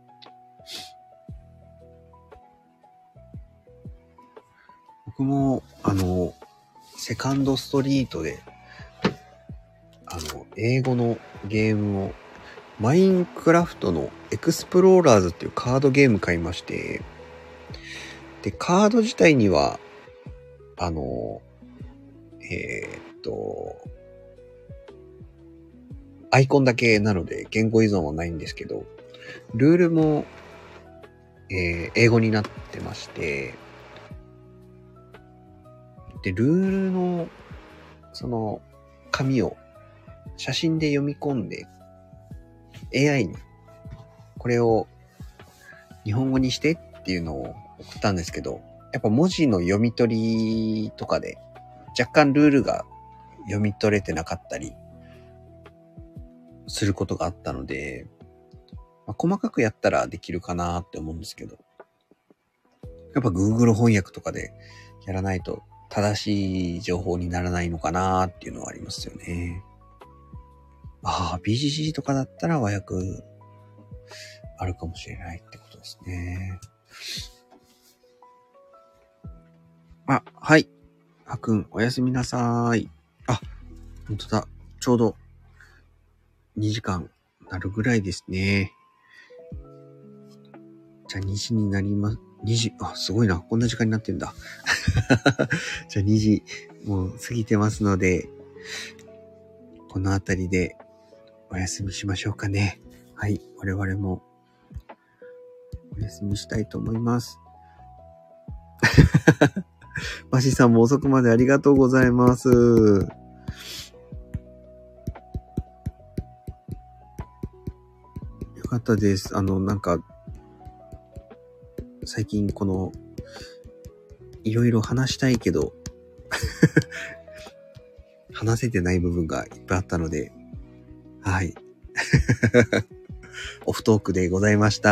僕も、あの、セカンドストリートで、あの、英語のゲームを、マインクラフトのエクスプローラーズっていうカードゲーム買いまして、で、カード自体には、あの、えー、っと、アイコンだけなので言語依存はないんですけど、ルールも、えー、英語になってまして、で、ルールの、その、紙を写真で読み込んで、エーアイ に、これを日本語にしてっていうのを送ったんですけど、やっぱ文字の読み取りとかで、若干ルールが読み取れてなかったり、することがあったので、まあ、細かくやったらできるかなって思うんですけど、やっぱ Google 翻訳とかでやらないと正しい情報にならないのかなっていうのはありますよね。ああ、ビージーシー とかだったら和訳あるかもしれないってことですね。あ、はい。はくん、おやすみなさーい。あ、ほんとだ。ちょうどにじかんなるぐらいですね。じゃあにじになります。にじ、あ、すごいな。こんな時間になってんだ。じゃあにじ、もう過ぎてますので、このあたりでお休みしましょうかね。はい。我々もお休みしたいと思います。バシさんも遅くまでありがとうございます。よかったです。あの、なんか、最近この、いろいろ話したいけど、話せてない部分がいっぱいあったので、はい。オフトークでございました。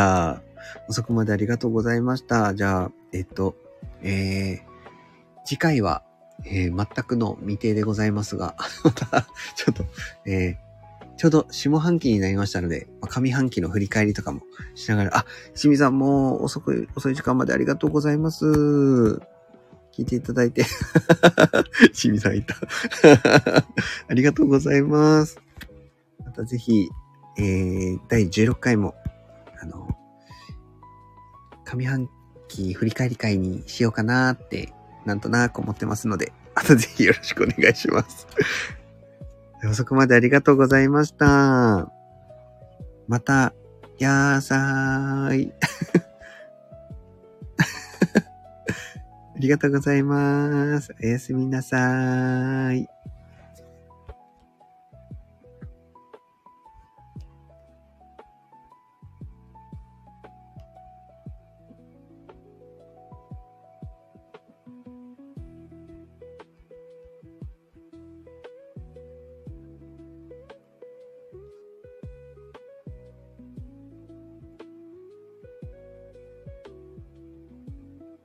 遅くまでありがとうございました。じゃあ、えっと、えー、次回は、えー、全くの未定でございますが、また、ちょっと、えー、ちょうど下半期になりましたので、上半期の振り返りとかもしながら、あ、清水さんもう遅く、遅い時間までありがとうございます。聞いていただいて。清水さんいた。ありがとうございます。またぜひ、えー、だいじゅうろっかいも、あの、上半期振り返り会にしようかなーって、なんとなく思ってますので、あとぜひよろしくお願いします。遅くまでありがとうございました。また、やーさーい。ありがとうございます。おやすみなさーい。